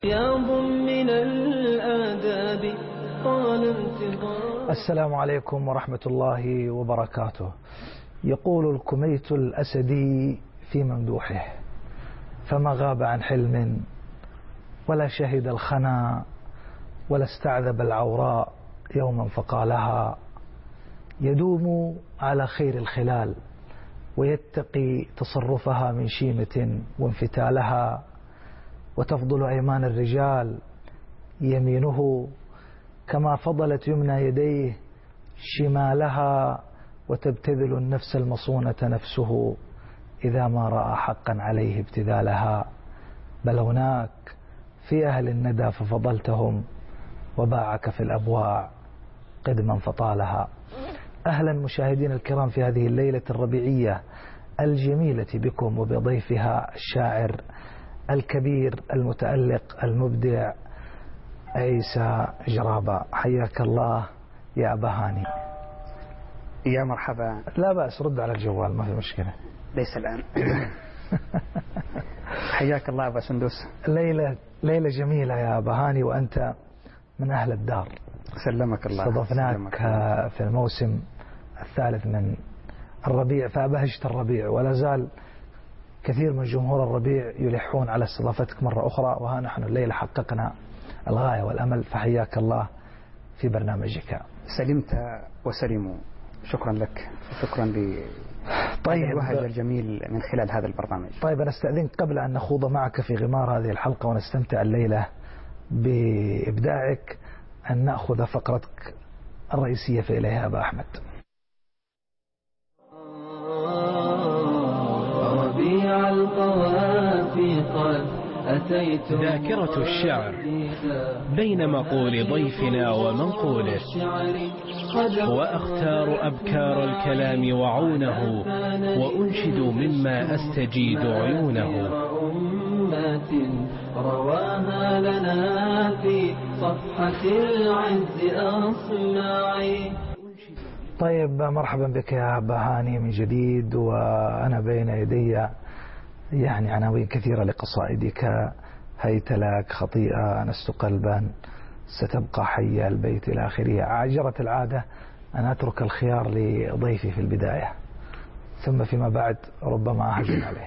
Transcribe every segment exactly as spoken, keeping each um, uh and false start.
رياض من الآداب طال انتظار. السلام عليكم ورحمة الله وبركاته. يقول الكميت الأسدي في ممدوحه: فما غاب عن حلم ولا شهد الخنا ولا استعذب العوراء يوما فقالها، يدوم على خير الخلال ويتقي تصرفها من شيمة وانفتالها، وتفضل أيمان الرجال يمينه كما فضلت يمنى يديه شمالها، وتبتذل النفس المصونة نفسه إذا ما رأى حقا عليه ابتذالها. بلوناك في أهل الندى ففضلتهم وباعك في الأبواع قدما فطالها. أهلا مشاهدين الكرام في هذه الليلة الربيعية الجميلة بكم وبضيفها الشاعر الكبير المتألق المبدع عيسى جرابة. حياك الله يا أبا هاني. يا مرحبا. لا بأس، رد على الجوال ما في مشكلة. ليس الآن. حياك الله أبا سندوس. ليلة ليلة جميلة يا أبا هاني، وأنت من أهل الدار. سلمك الله. استضفناك في الموسم الثالث من الربيع فأبهجت الربيع، ولا زال كثير من جمهور الربيع يلحون على استضافتك مرة أخرى، وها نحن الليلة حققنا الغاية والأمل، فحياك الله في برنامجك. سلمت وسلموا. شكرا لك، شكرا ل طيب الوهج الجميل من خلال هذا البرنامج. طيب أنا استأذنك قبل أن نخوض معك في غمار هذه الحلقة ونستمتع الليلة بإبداعك أن نأخذ فقرتك الرئيسية في إليها أبا أحمد. ربيع القوافي قد أتيت. ذاكرة الشعر بين مقول ضيفنا ومنقوله، وأختار أبكار الكلام وعونه، وأنشد مما أستجيد عيونه. رواها لنا في صفحة العز أصمعي. طيب مرحبا بك يا أبا هاني من جديد، وأنا بين يدي يعني عناوين كثيرة لقصائدك: هيت لك، خطيئة، أنست قلبا، ستبقى حية، البيت إلى آخره. عجرت العادة أن أترك الخيار لضيفي في البداية، ثم فيما بعد ربما أهجم عليه.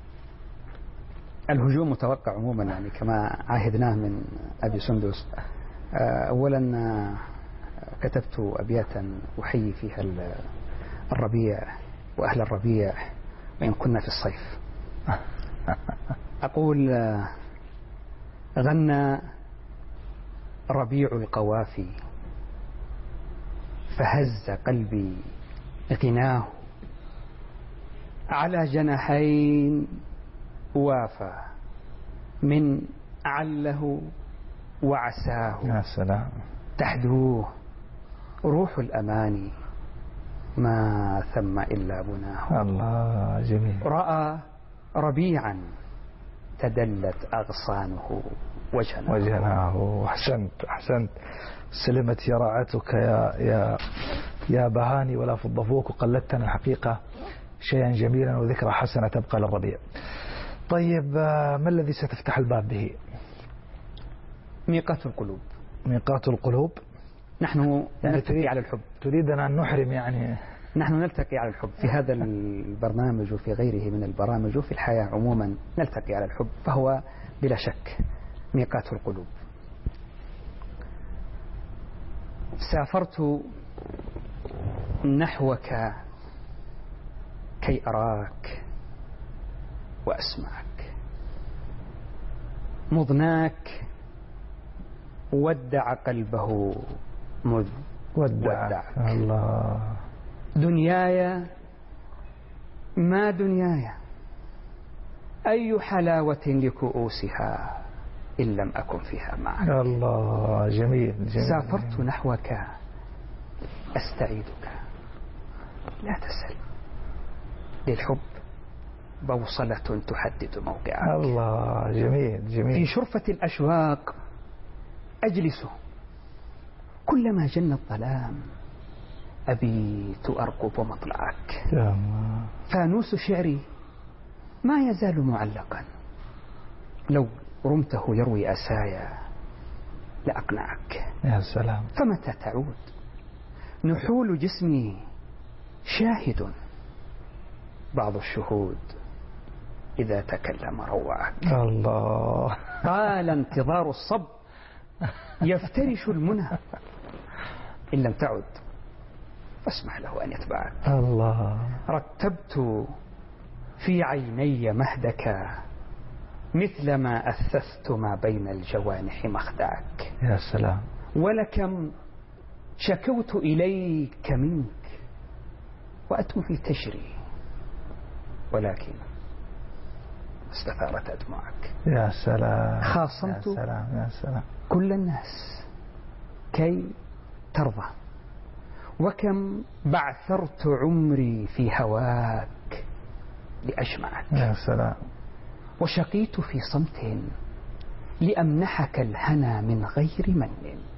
الهجوم متوقع عموما، يعني كما عاهدناه من أبي سندس. أولا كتبت أبياتا أحيي فيها الربيع وأهل الربيع وإن كنا في الصيف. أقول: غنى ربيع القوافي فهز قلبي غناه، على جناحين وافى من عله وعساه. يا سلام. تحدوه روح الأماني ما ثم إلا بناه. الله جميل. رأى ربيعا تدلت أغصانه وجناه. وجناه. أحسنت أحسنت. سلمت يراعتك يا يا يا بهاني، ولا فضفوك، وقلدتنا الحقيقة شيئا جميلا وذكرى حسنة تبقى للربيع. طيب ما الذي ستفتح الباب به؟ ميقات القلوب. ميقات القلوب. نحن يعني نلتقي على الحب. تريدنا أن نحرم يعني؟ نحن نلتقي على الحب في هذا البرنامج وفي غيره من البرامج وفي الحياة عموما، نلتقي على الحب، فهو بلا شك ميقات القلوب. سافرت نحوك كي أراك وأسمعك، مضناك ودع قلبه مذ ودعك. الله. دنياي ما دنياي، أي حلاوة لكؤوسها إن لم أكن فيها معك. الله جميل, جميل. سافرت نحوك أستعيدك، لا تسل، للحب بوصلة تحدد موقعك. الله جميل جميل. في شرفة الأشواق أجلس، كلما جن الظلام أبيت أرقب مطلعك. فانوس شعري ما يزال معلقا، لو رمته يروي أسايا لأقنعك. يا سلام. فمتى تعود؟ نحول جسمي شاهد، بعض الشهود إذا تكلم روعك. الله. قال انتظار الصب يفترش المنى، إن لم تعد فاسمح له أن يتبعك. الله. رتبت في عيني مهدك مثلما أثثت ما بين الجوانح مخدعك. يا سلام. ولكم شكوت إليك منك وأتوفي تجري، ولكن استثارت أدمعك. يا سلام. خاصمت يا سلام. يا سلام. كل الناس كي ترضى، وكم بعثرت عمري في هواك لأجمعك. يا سلام. وشقيت في صمت لأمنحك الهنا من غير من،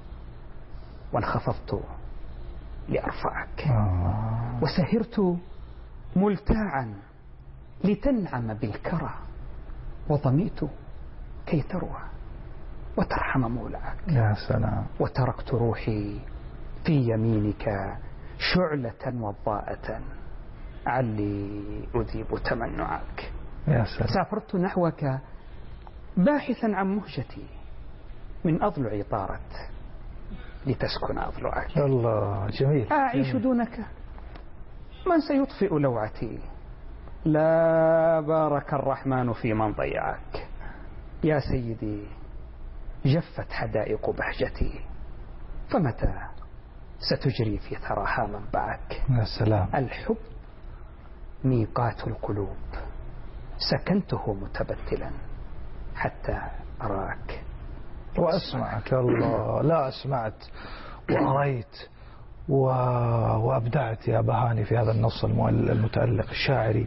وانخفضت لأرفعك. آه. وسهرت ملتاعا لتنعم بالكرى، وضميت كي تروى وترحم مولاك. يا سلام. وتركت روحي في يمينك شعلة وضاءة علي أذيب تمنعك. يا سلام. سافرت نحوك باحثا عن مهجتي، من أضلعي طارت لتسكن أضلعك. الله. جميل. أعيش جميل. دونك، من سيطفئ لوعتي؟ لا بارك الرحمن في من ضيعك. يا سيدي جفت حدائق بهجتي، فمتى ستجري في ثراها منبعك؟ يا سلام. الحب ميقات القلوب، سكنته متبتلا حتى أراك وأسمعك. الله. لا أسمعت وأريت و... وأبدعت يا بهاني في هذا النص المتألق الشاعري.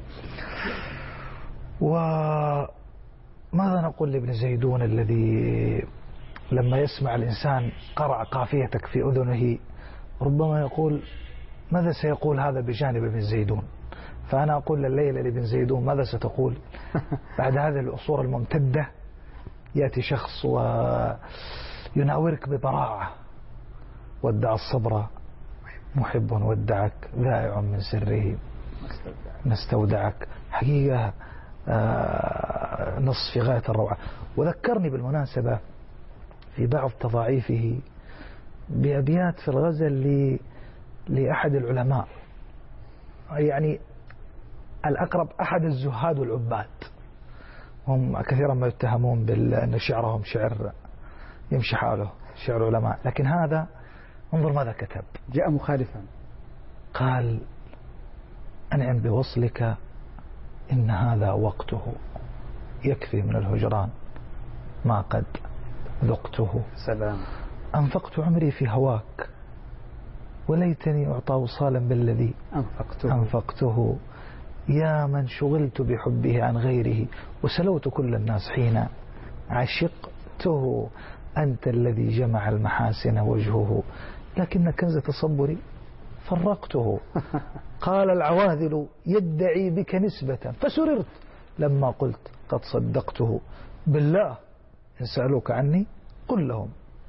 وماذا نقول لابن زيدون الذي لما يسمع الإنسان قرع قافيتك في أذنه ربما يقول ماذا سيقول هذا بجانب ابن زيدون؟ فأنا أقول الليلة لابن زيدون ماذا ستقول بعد هذه الأصول الممتدة؟ يأتي شخص ويناورك ببراعة: ودع الصبر محب ودعك، ذائع من سره ما استودعك. حقيقة نص في غاية الروعة. وذكرني بالمناسبة في بعض تضاعيفه بأبيات في الغزل ل... لأحد العلماء، يعني الأقرب أحد الزهاد والعباد، هم كثيرا ما يتهمون بأن شعرهم شعر يمشي حاله، شعر علماء، لكن هذا انظر ماذا كتب. جاء مخالفا، قال: أنعم بوصلك إن هذا وقته، يكفي من الهجران ما قد ذقته. سلام. أنفقت عمري في هواك وليتني أعطى وصالا بالذي أنفقته. أنفقته. يا من شغلت بحبه عن غيره وسلوت كل الناس حين عشقته. أنت الذي جمع المحاسن وجهه لكن كنز تصبري فرقته. قال العواذل يدعي بك نسبة فسررت لما قلت قد صدقته. بالله إن سألوك عني قل لهم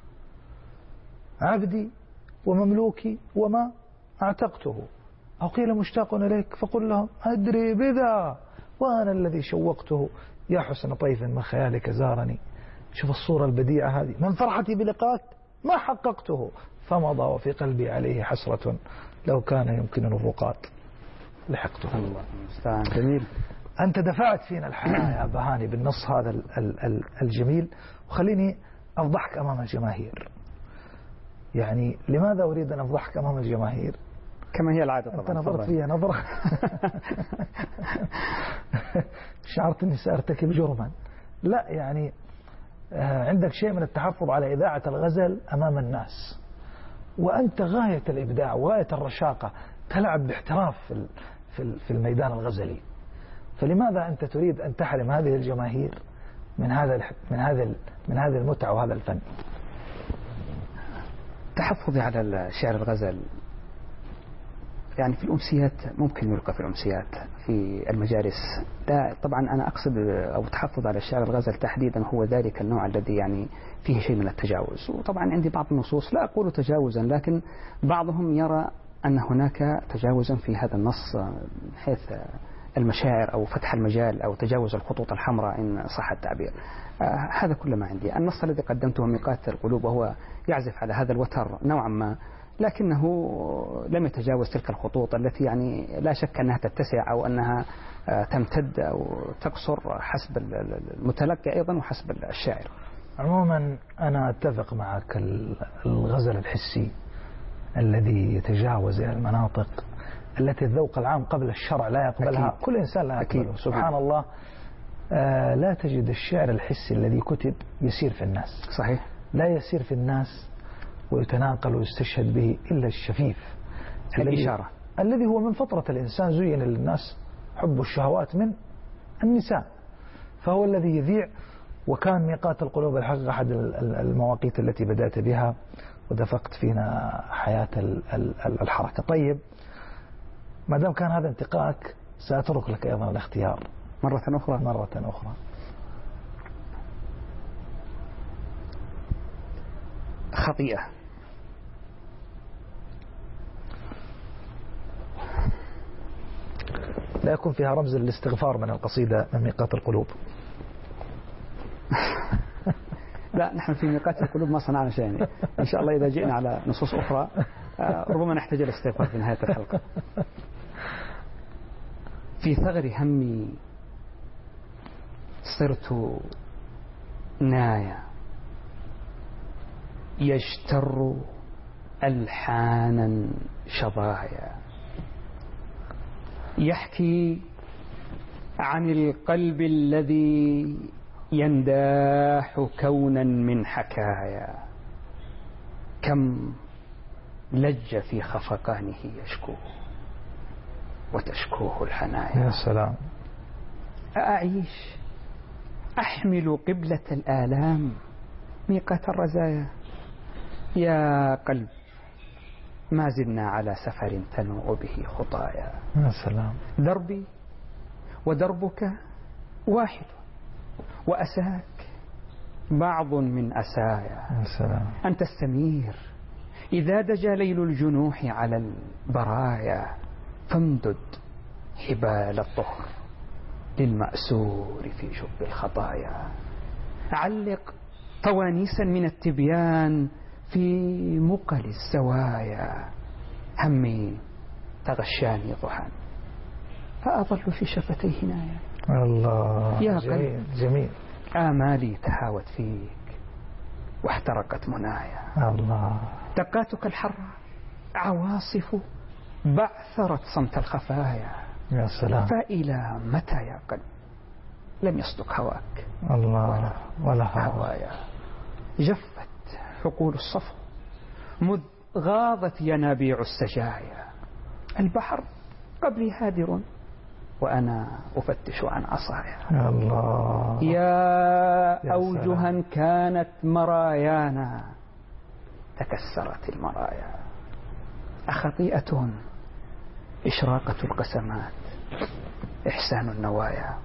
عبدي ومملوكي وما أعتقته. أو قيل مشتاق إليك فقل لهم أدري بذا وأنا الذي شوقته. يا حسن طيف ما خيالك زارني. شوف الصورة البديعة هذه. من فرحتي بلقاك ما حققته فمضى وفي قلبي عليه حسرة لو كان يمكنني الرقاد لحقته. الله المستعان. جميل. أنت دفعت فينا الحياة يا بهاني بالنص هذا الجميل. وخليني أفضحك أمام الجماهير. يعني لماذا أريد أن أفضحك أمام الجماهير؟ كما هي العادة طبعا. أنت نظرت فيها نظرة شعرت أني سأرتكب جرما. لا، يعني عندك شيء من التحفظ على إذاعة الغزل أمام الناس، وأنت غاية الإبداع وغاية الرشاقة، تلعب باحتراف في في الميدان الغزلي. فلماذا أنت تريد أن تحرم هذه الجماهير من هذا من هذا من هذه المتعة وهذا الفن؟ تحفظي على الشعر الغزل يعني في الأمسيات ممكن يلقى في الأمسيات في المجالس. لا طبعا أنا أقصد أو تحفظ على الشعر الغزل تحديدا هو ذلك النوع الذي يعني فيه شيء من التجاوز. وطبعا عندي بعض النصوص لا أقول تجاوزا، لكن بعضهم يرى أن هناك تجاوزا في هذا النص من حيث المشاعر أو فتح المجال أو تجاوز الخطوط الحمراء إن صح التعبير. آه هذا كل ما عندي. النص الذي قدمته ميقات القلوب وهو يعزف على هذا الوتر نوعا ما، لكنه لم يتجاوز تلك الخطوط التي يعني لا شك أنها تتسع أو أنها آه تمتد أو تقصر حسب المتلقي أيضا وحسب الشاعر. عموما أنا أتفق معك، الغزل الحسي الذي يتجاوز المناطق التي الذوق العام قبل الشرع لا يقبلها، أكيد. كل إنسان لا يقبله. أكيد. سبحان آه. الله. آه لا تجد الشعر الحسي الذي كتب يسير في الناس. صحيح. لا يسير في الناس ويتناقل ويستشهد به إلا الشفيف الإشارة الذي هو من فطرة الإنسان، زين للناس حب الشهوات من النساء، فهو الذي يذيع. وكان ميقات القلوب الحقيقة أحد المواقيت التي بدأت بها ودفقت فينا حياة الحركة. طيب ما دام كان هذا انتقائك سأترك لك أيضا الاختيار مرة أخرى مرة أخرى خطيئة. لا يكون فيها رمز الاستغفار من القصيدة من ميقات القلوب. لا نحن في ميقات القلوب ما صنعنا شيء. إن شاء الله إذا جئنا على نصوص أخرى ربما نحتاج الاستغفار في نهاية الحلقة. في ثغر همي صرت نايا يجتر ألحانا شظايا، يحكي عن القلب الذي ينداح كونا من حكايا، كم لج في خفقانه يشكوه وتشكوه الحنايا. يا سلام. أعيش أحمل قبلة الآلام ميقات الرزايا، يا قلب ما زلنا على سفر تنوء به خطايا. يا سلام. دربي ودربك واحد وأساك بعض من أسايا. يا سلام. أنت السمير إذا دجى ليل الجنوح على البرايا، فامدد حبال الطهر للمأسور في جب الخطايا، علق طوانيسا من التبيان في مقل الزوايا، همي تغشاني ضحى فأظل في شفتيه نايا. الله يا جميل جميل. آمالي تهاوت فيك واحترقت منايا، الله. دقاتك الحرة عواصف بعثرت صمت الخفايا. يا سلام. فإلى متى يا قلب لم يصدق هواك الله ولا, ولا هوايا، جفت حقول الصفو مذ غاضت ينابيع السجايا، البحر قبلي هادر وأنا أفتش عن عصايا. يا الله. يا, يا أوجها سلام. كانت مرايانا تكسرت المرايا، أخطيئة إشراقة القسمات إحسان النوايا،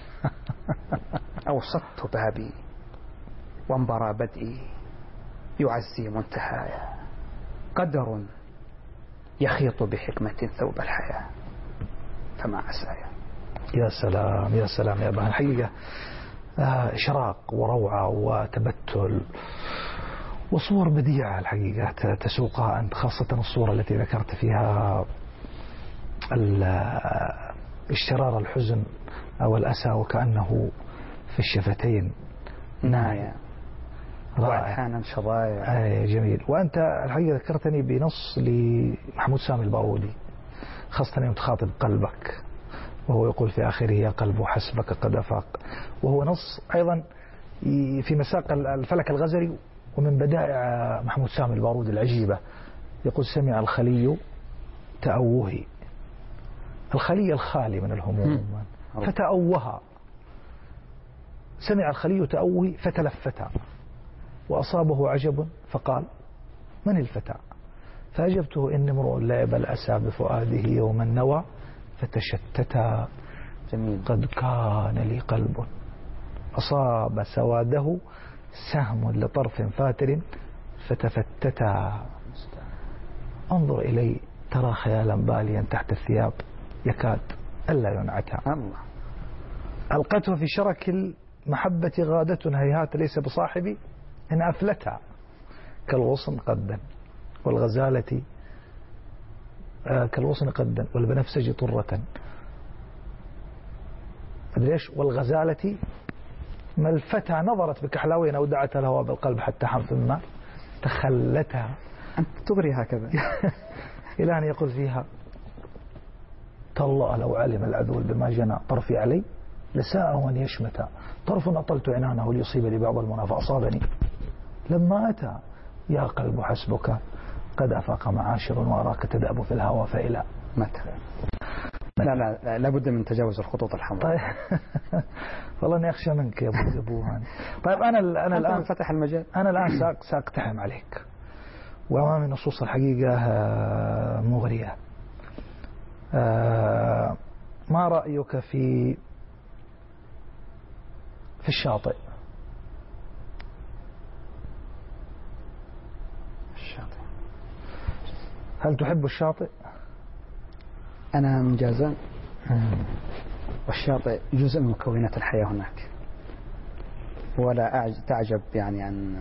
أوسطت بابي وانبرى بدئي يعزي منتهايا، قدر يخيط بحكمة ثوب الحياة فما عسايا. يا سلام يا سلام يا أبا. الحقيقة آه إشراق وروعة وتبتل وصور بديعة الحقيقة تسوقها أنت، خاصة الصورة التي ذكرت فيها اشترار الحزن أو الأسى وكأنه في الشفتين نايا وأحيانا شظايا. أي جميل. وأنت الحقيقة ذكرتني بنص لمحمود سامي البارودي، خاصة يوم تخاطب قلبك وهو يقول في آخره يا قلب حسبك قد أفاق، وهو نص أيضا في مساق الفلك الغزري ومن بدائع محمود سامي البارودي العجيبة. يقول سمع الخلي تأوهي، الخلي الخالي من الهموم فتأوها، سمع الخلي تأوهي فتلفتا وأصابه عجب فقال من الفتى، فأجبته إن امرؤ لعب الأسى بفؤاده يوم النوى فتشتتا. جميل. قد كان لي قلب أصاب سواده سهم لطرف فاتر فتفتتا. انظر إلي ترى خيالا باليا تحت الثياب يكاد ألا ينعتا. الله. ألقته في شرك المحبة غادة هيهات ليس بصاحبي إن أفلتها كالغصن قدا والغزالة آه كالغصن قدا والبنفسج طرة أدري إيش والغزالة ما الفتى نظرت بكحلاوين أو دعت الهوى بالقلب حتى حم ثم تخلتها. أنت تغري هكذا إلى أن يقول فيها تالله لو علم العذول بما جنى طرفي علي لساءه أن يشمتا طرف أطلت عنانه ليصيب لي بعض المنى فأصابني لما أتى يا قلب حسبك قد أفاق معاشر وأراك تدأب في الهوى فإلى متى. لا لا لا لابد من تجاوز الخطوط الحمراء. طيب والله اني اخشى منك يا ابو ابوهان. طيب انا انا الان فتح المجال. انا الان ساقتحم عليك وامامي نصوص الحقيقه مغريه. ما رايك في في الشاطئ؟ الشاطئ. هل تحب الشاطئ؟ أنا من جازان والشاطئ جزء من مكونات الحياة هناك، ولا تعجب يعني عن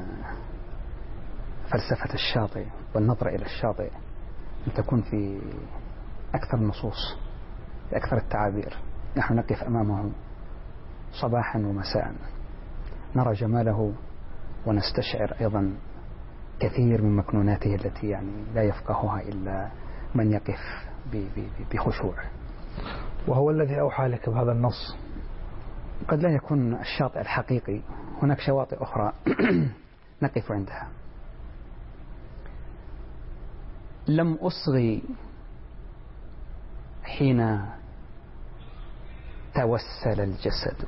فلسفة الشاطئ والنظرة إلى الشاطئ أن تكون في أكثر النصوص في أكثر التعابير. نحن نقف أمامه صباحا ومساء نرى جماله ونستشعر أيضا كثير من مكنوناته التي يعني لا يفقهها إلا من يقف بخشوع. وهو الذي أوحى لك بهذا النص. قد لا يكون الشاطئ الحقيقي، هناك شواطئ أخرى نقف عندها. لم أصغي حين توسل الجسد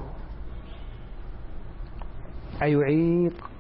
أيعيق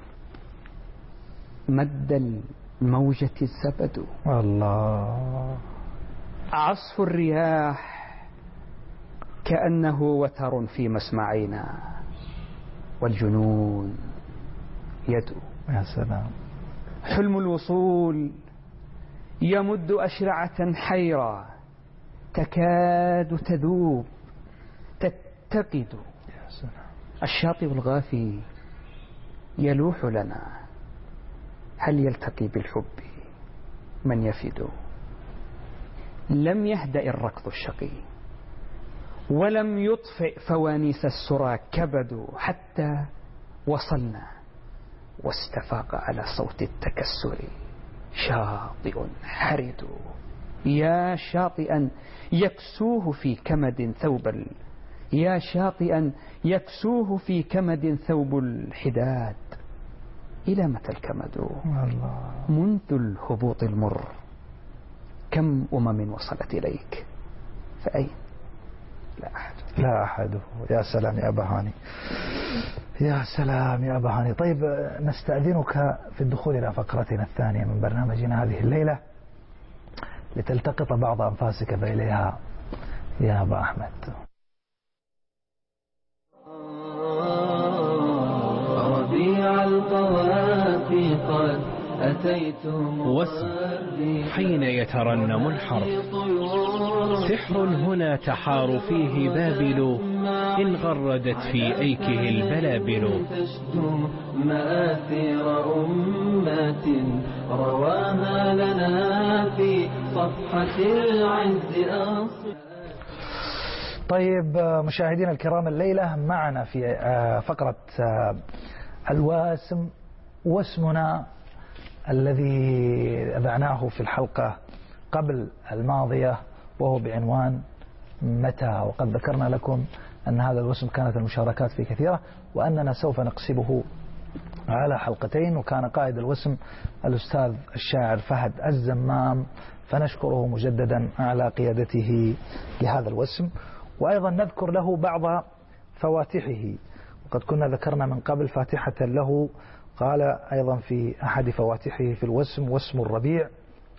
مد الموجة الزبد. الله. عصف الرياح كأنه وتر في مسمعنا والجنون يدعو. يا سلام. حلم الوصول يمد أشرعة حيرة تكاد تذوب تتقد. يا سلام. الشاطئ الغافي يلوح لنا هل يلتقي بالحب من يفد. لم يهدأ الركض الشقي ولم يطفئ فوانيس السرى كبد حتى وصلنا واستفاق على صوت التكسر شاطئ حرد. يا شاطئا يكسوه في كمد ثوب ال... يا شاطئا يكسوه في كمد ثوب الحداد. إلى متى الكمد؟ الله. منذ الهبوط المر كم أمم وصلت إليك فأين؟ لا أحد. لا أحد. يا سلام يا أبا هاني، يا سلام يا أبا هاني. طيب نستأذنك في الدخول إلى فقرتنا الثانية من برنامجنا هذه الليلة لتلتقط بعض أنفاسك بإليها يا أبا أحمد. ربيع القوافي قد أتيت واسم حين يترنم الحرف سحر هنا تحار فيه بابل إن غردت في أيكه البلابل. تشدو مآثير أمات رواها لنا في صفحة العز أصل. طيب مشاهدينا الكرام، الليلة معنا في فقرة الواسم واسمنا الذي أذعناه في الحلقة قبل الماضية وهو بعنوان متى. وقد ذكرنا لكم أن هذا الوسم كانت المشاركات فيه كثيرة وأننا سوف نقسمه على حلقتين، وكان قائد الوسم الأستاذ الشاعر فهد الزمام، فنشكره مجددا على قيادته لهذا الوسم، وأيضا نذكر له بعض فواتحه. وقد كنا ذكرنا من قبل فاتحة له قال أيضا في أحد فواتحه في الوسم واسم الربيع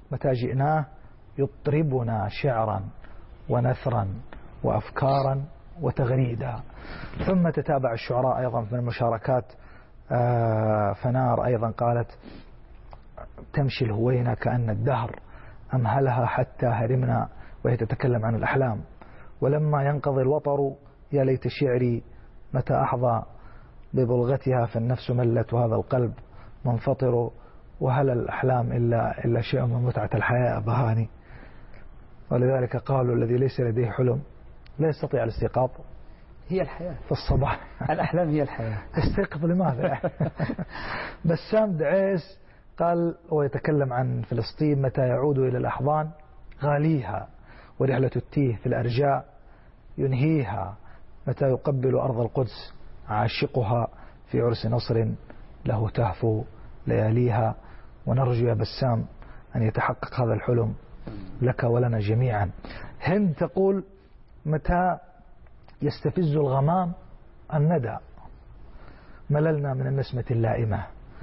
متى جئناه يطربنا شعرا ونثرا وأفكارا وتغريدا. ثم تتابع الشعراء أيضا من المشاركات. فنار أيضا قالت: تمشي الهوينة كأن الدهر أمهلها حتى هرمنا، وهي تتكلم عن الأحلام. ولما ينقضي الوطر يا ليت شعري متى أحظى ببلغتها، فالنفس ملت وهذا القلب منفطر، وهل الأحلام إلا, إلا شيء من متعة الحياة أبهاني. ولذلك قالوا: الذي ليس لديه حلم لا يستطيع الاستيقاظ. هي الحياة في الصباح. الأحلام هي الحياة. تستيقظ لماذا؟ بسام دعيس قال ويتكلم عن فلسطين: متى يعود إلى الأحضان غاليها، ورحلة التيه في الأرجاء ينهيها، متى يقبل أرض القدس عاشقها، في عرس نصر له تهفو لياليها. ونرجو يا بسام أن يتحقق هذا الحلم لك ولنا جميعا. هند تقول: متى يستفز الغمام الندى، مللنا من النسمة اللائمة،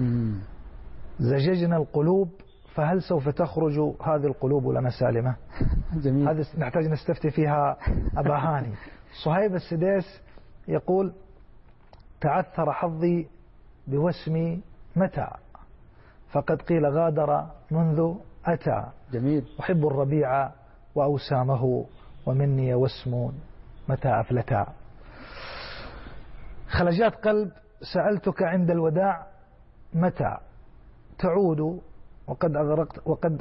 زججنا القلوب، فهل سوف تخرج هذه القلوب لنا سالمة؟ جميل. هذا نحتاج نستفتي فيها أبا هاني. صهيب السديس يقول: تعثر حظي بوسمي متى، فقد قيل غادر منذ أتى. جميل. أحب الربيع وأوسامه، ومني واسم متى أفلتا. خلجات قلب: سألتك عند الوداع متى تعود وقد أغرقت وقد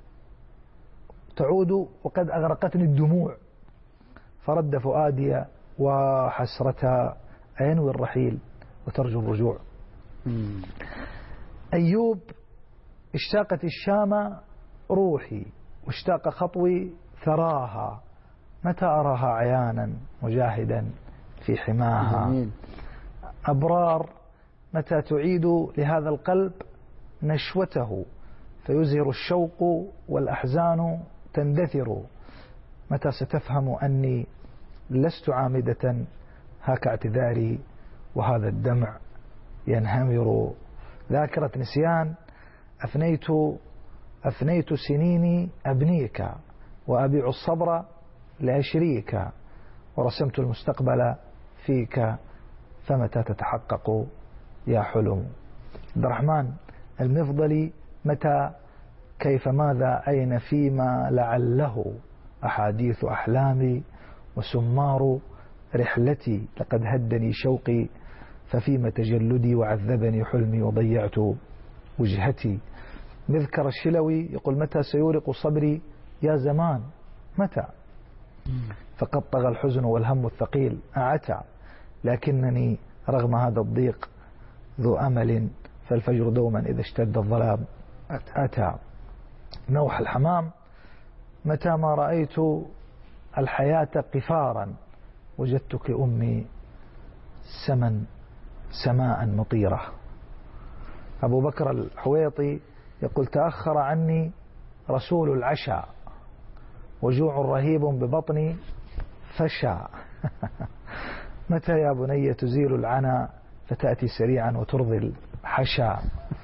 تعود وقد أغرقتني الدموع، فرد فؤادي وحسرتها أينوي الرحيل وترجو الرجوع. مم. أيوب: اشتاقت الشام روحي، واشتاق خطوي ثراها، متى أراها عيانا مجاهدا في حماها. جميل. أبرار: متى تعيد لهذا القلب نشوته، فيزهر الشوق والأحزان تندثر، متى ستفهم أني لست عامدة، هاك اعتذاري وهذا الدمع ينهمر. ذاكرة نسيان: أفنيت أفنيت سنيني أبنيك، وأبيع الصبر لأشريك، ورسمت المستقبل فيك، فمتى تتحقق يا حلم. عبد الرحمن المفضلي: متى كيف ماذا أين فيما لعله، أحاديث أحلامي وسمار رحلتي، لقد هدني شوقي، ففيما تجلدي وعذبني حلمي، وضيعت وجهتي. مذكر الشلوي يقول: متى سيورق صبري يا زمان، متى، فقد طغى الحزن والهم الثقيل أعتى، لكنني رغم هذا الضيق ذو أمل، فالفجر دوما إذا اشتد الظلام أتى. نوح الحمام: متى ما رأيت الحياة قفارا، وجدتك أمي سمن سماء مطيرة. أبو بكر الحويطي يقول: تأخر عني رسول العشاء، وجوع رهيب ببطني فشى. متى يا بني تزيل العنا، فتأتي سريعا وترضي الحشا.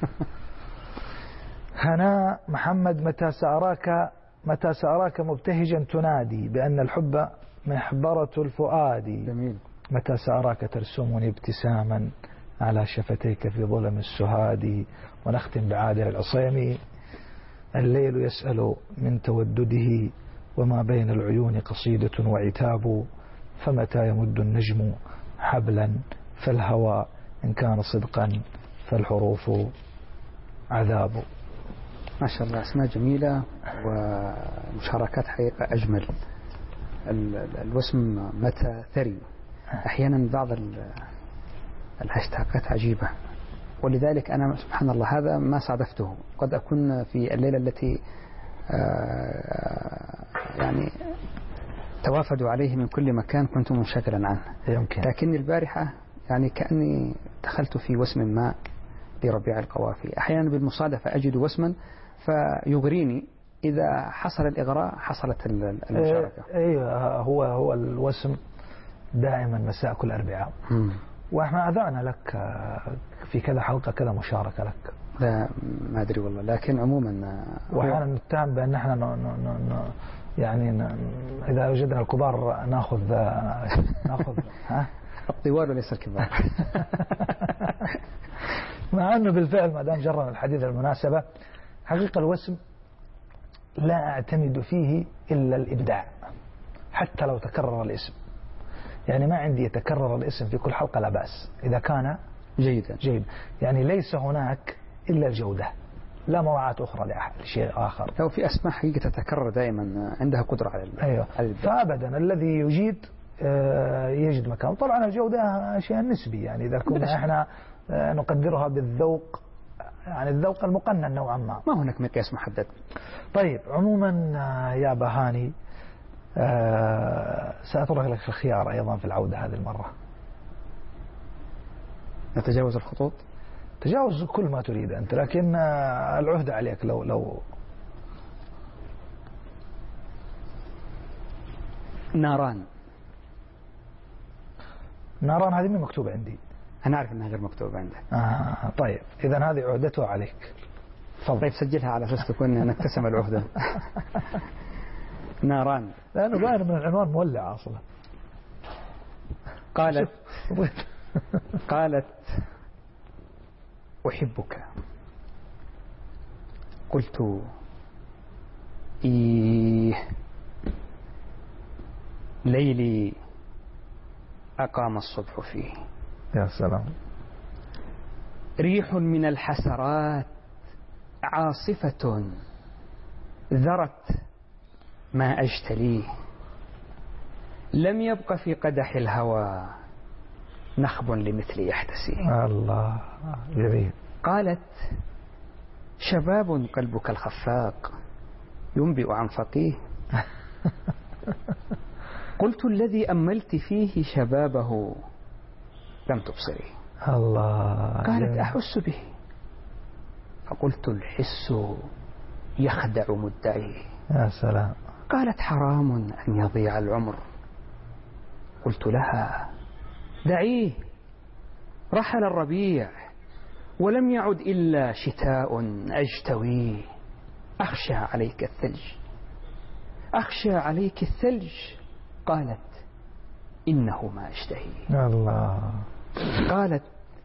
هناء محمد: متى سأراك متى سأراك مبتهجا تنادي بأن الحب محبرة الفؤاد. جميل. متى سأراك ترسمني ابتساما على شفتيك في ظلم السهاد. ونختم بعادل العصيمي: الليل يسأل من تودده، وما بين العيون قصيدة وعتاب، فمتى يمد النجم حبلا، فالهوى إن كان صدقا فالحروف عذاب. ما شاء الله، أسماء جميلة ومشاركات حقيقة أجمل. الوسم متى ثري، أحيانا بعض الهاشتاقات عجيبة، ولذلك أنا سبحان الله هذا ما صادفته. قد أكون في الليلة التي يعني توافدوا عليه من كل مكان كنت منشغلا عنه، يمكن. لكن البارحة يعني كأني دخلت في وسم ما لربيع القوافي. أحيانا بالمصادفة أجد وسما فيغريني، إذا حصل الإغراء حصلت المشاركة. أيوة، هو هو الوسم دائما مساء كل أربعاء، وإحنا أذعنا لك في كذا حلقة كذا مشاركة لك. لا ما أدري والله، لكن عموما وأحيانا نتهم بأن احنا ن... ن... ن... يعني ن... إذا وجدنا الكبار نأخذ نأخذ ها الطوال وليس الكبار. مع أنه بالفعل ما دام جرنا الحديث المناسبة، حقيقة الوسم لا أعتمد فيه إلا الإبداع حتى لو تكرر الاسم. يعني ما عندي يتكرر الاسم في كل حلقة لا بأس إذا كان جيدا جيد. يعني ليس هناك إلا الجودة، لا مراعاة أخرى لشيء آخر. لو في أسماء حقيقة تتكرر دائما عندها قدرة على الإبداع. أيوة. فأبدا الذي يجيد يجد مكان. طبعا الجودة شيء نسبي، يعني إذا كنا احنا نقدرها بالذوق، يعني الذوق المقنن نوعا ما، ما هناك مقياس محدد. طيب عموما يا بهاني سأترك لك الخيار أيضا في العودة هذه المرة. نتجاوز الخطوط؟ تجاوز كل ما تريد أنت، لكن العهدة عليك. لو لو ناران. ناران هذه من مكتوبة عندي. أنا أعرف أنها غير مكتوبة عندك. آه طيب إذا هذه عهدتها عليك. فضل. طيب سجلها على أساس تكون نقتسم العهدة. ناران. لأنه باين من العنوان مولع أصلا. قالت قالت أحبك. قلت إيه ليلي أقام الصبح فيه. يا سلام. ريح من الحسرات عاصفة ذرت ما أجتليه. لم يبق في قدح الهوى نخب لمثلي يحتسي. الله جميل. قالت شباب قلبك الخفاق ينبئ عن فقيه. قلت الذي أملت فيه شبابه لم تبصري. الله. قالت أحس به. فقلت الحس يخدع مدعيه. يا سلام. قالت حرام أن يضيع العمر. قلت لها دعيه، رحل الربيع ولم يعد إلا شتاء أجتويه. أخشى عليك الثلج، أخشى عليك الثلج. قالت إنه ما أشتهي. الله. قالت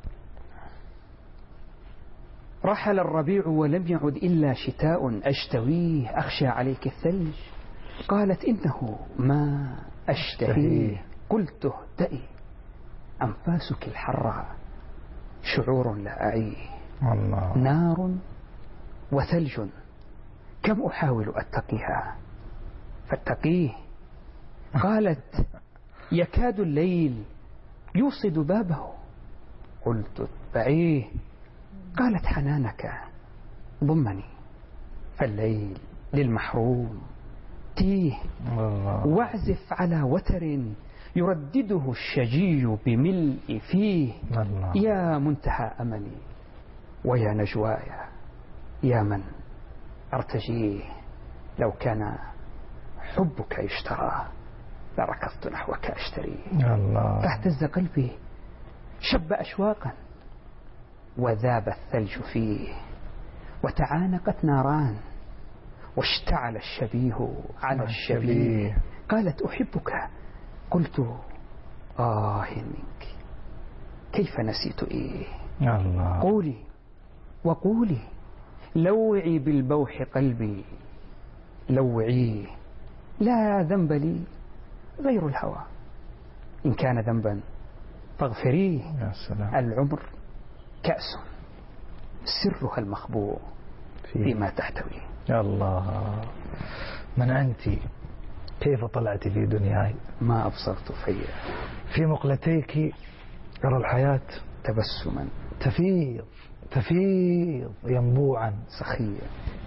رحل الربيع ولم يعد إلا شتاء أجتويه. أخشى عليك الثلج. قالت إنه ما أشتهي. قلت اهدئي، أنفاسك الحرة شعور لا أعيه. الله. نار وثلج كم أحاول أتقيها فاتقيه. قالت يكاد الليل يوصد بابه. قلت اتبعيه. قالت حنانك ضمني فالليل للمحروم تيه. الله. واعزف على وتر يردده الشجي بملء فيه. الله. يا منتهى أملي ويا نجوايا، يا من أرتجيه. لو كان حبك يشترى لركضت نحوك أشتريه. الله. فاهتز قلبي شب أشواقا وذاب الثلج فيه. وتعانقت ناران واشتعل الشبيه على الشبيه. قالت أحبك. قلت آه منك كيف نسيت إيه. الله. قولي وقولي لوعي بالبوح قلبي لوعيه. لا ذنب لي غير الهوى، إن كان ذنبا فاغفريه. يا سلام. العمر كأس سرها المخبوء فيما تحتوي. يا الله. من أنت؟ كيف طلعت في دنياي؟ ما أبصرت فيا. في مقلتيك أرى الحياة تبسما تفيض تفيض ينبوعا سخيا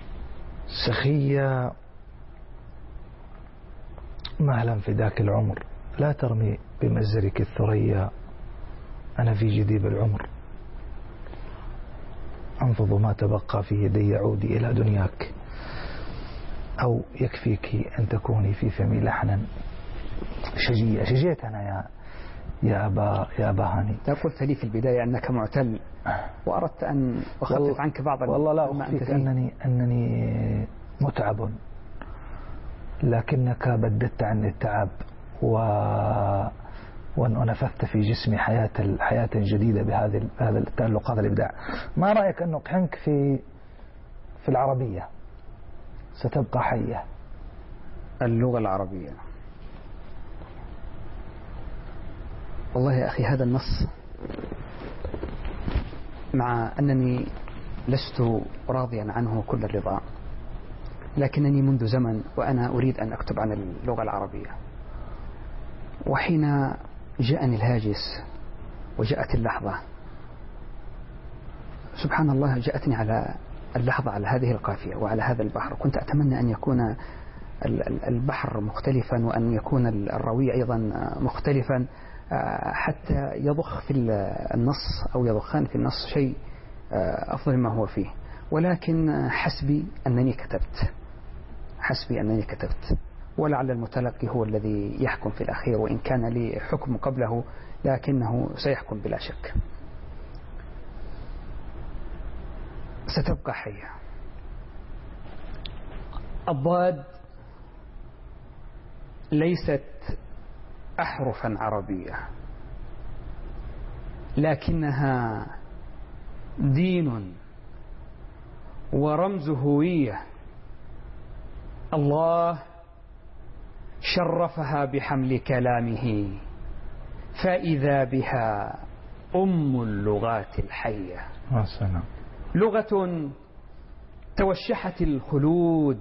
سخيا. مهلا فداك العمر، لا ترمي بمزرك الثريا. أنا في جديب العمر أنفض ما تبقى في يدي، عودي إلى دنياك، أو يكفيك أن تكوني في فمي لحنا. شجية شجيت أنا يا يا أبا يا أبا هاني. قلت لي في البداية أنك معتل وأردت أن أخفف عنك بعض. والله لا أخفيك أنني أنني متعب، لكنك بددت عني التعب و ونفثت في جسمي حياة حياة جديدة بهذه هذا التألق، هذا الإبداع. ما رأيك أن نقحمك في في العربية؟ ستبقى حية اللغة العربية. والله يا أخي هذا النص، مع أنني لست راضيا عنه كل الرضا، لكنني منذ زمن وأنا أريد أن أكتب عن اللغة العربية، وحين جاءني الهاجس وجاءت اللحظة، سبحان الله جاءتني على اللحظة على هذه القافية وعلى هذا البحر. كنت أتمنى أن يكون البحر مختلفا وأن يكون الروي أيضا مختلفا، حتى يضخ في النص أو يضخان في النص شيء أفضل ما هو فيه، ولكن حسبي أنني كتبت، حسبي أنني كتبت، ولعل المتلقي هو الذي يحكم في الأخير، وإن كان لي حكم قبله لكنه سيحكم بلا شك. ستبقى حية. الضاد ليست أحرفا عربية، لكنها دين ورمز هوية. الله شرفها بحمل كلامه، فإذا بها أم اللغات الحية. السلام. لغة توشحت الخلود،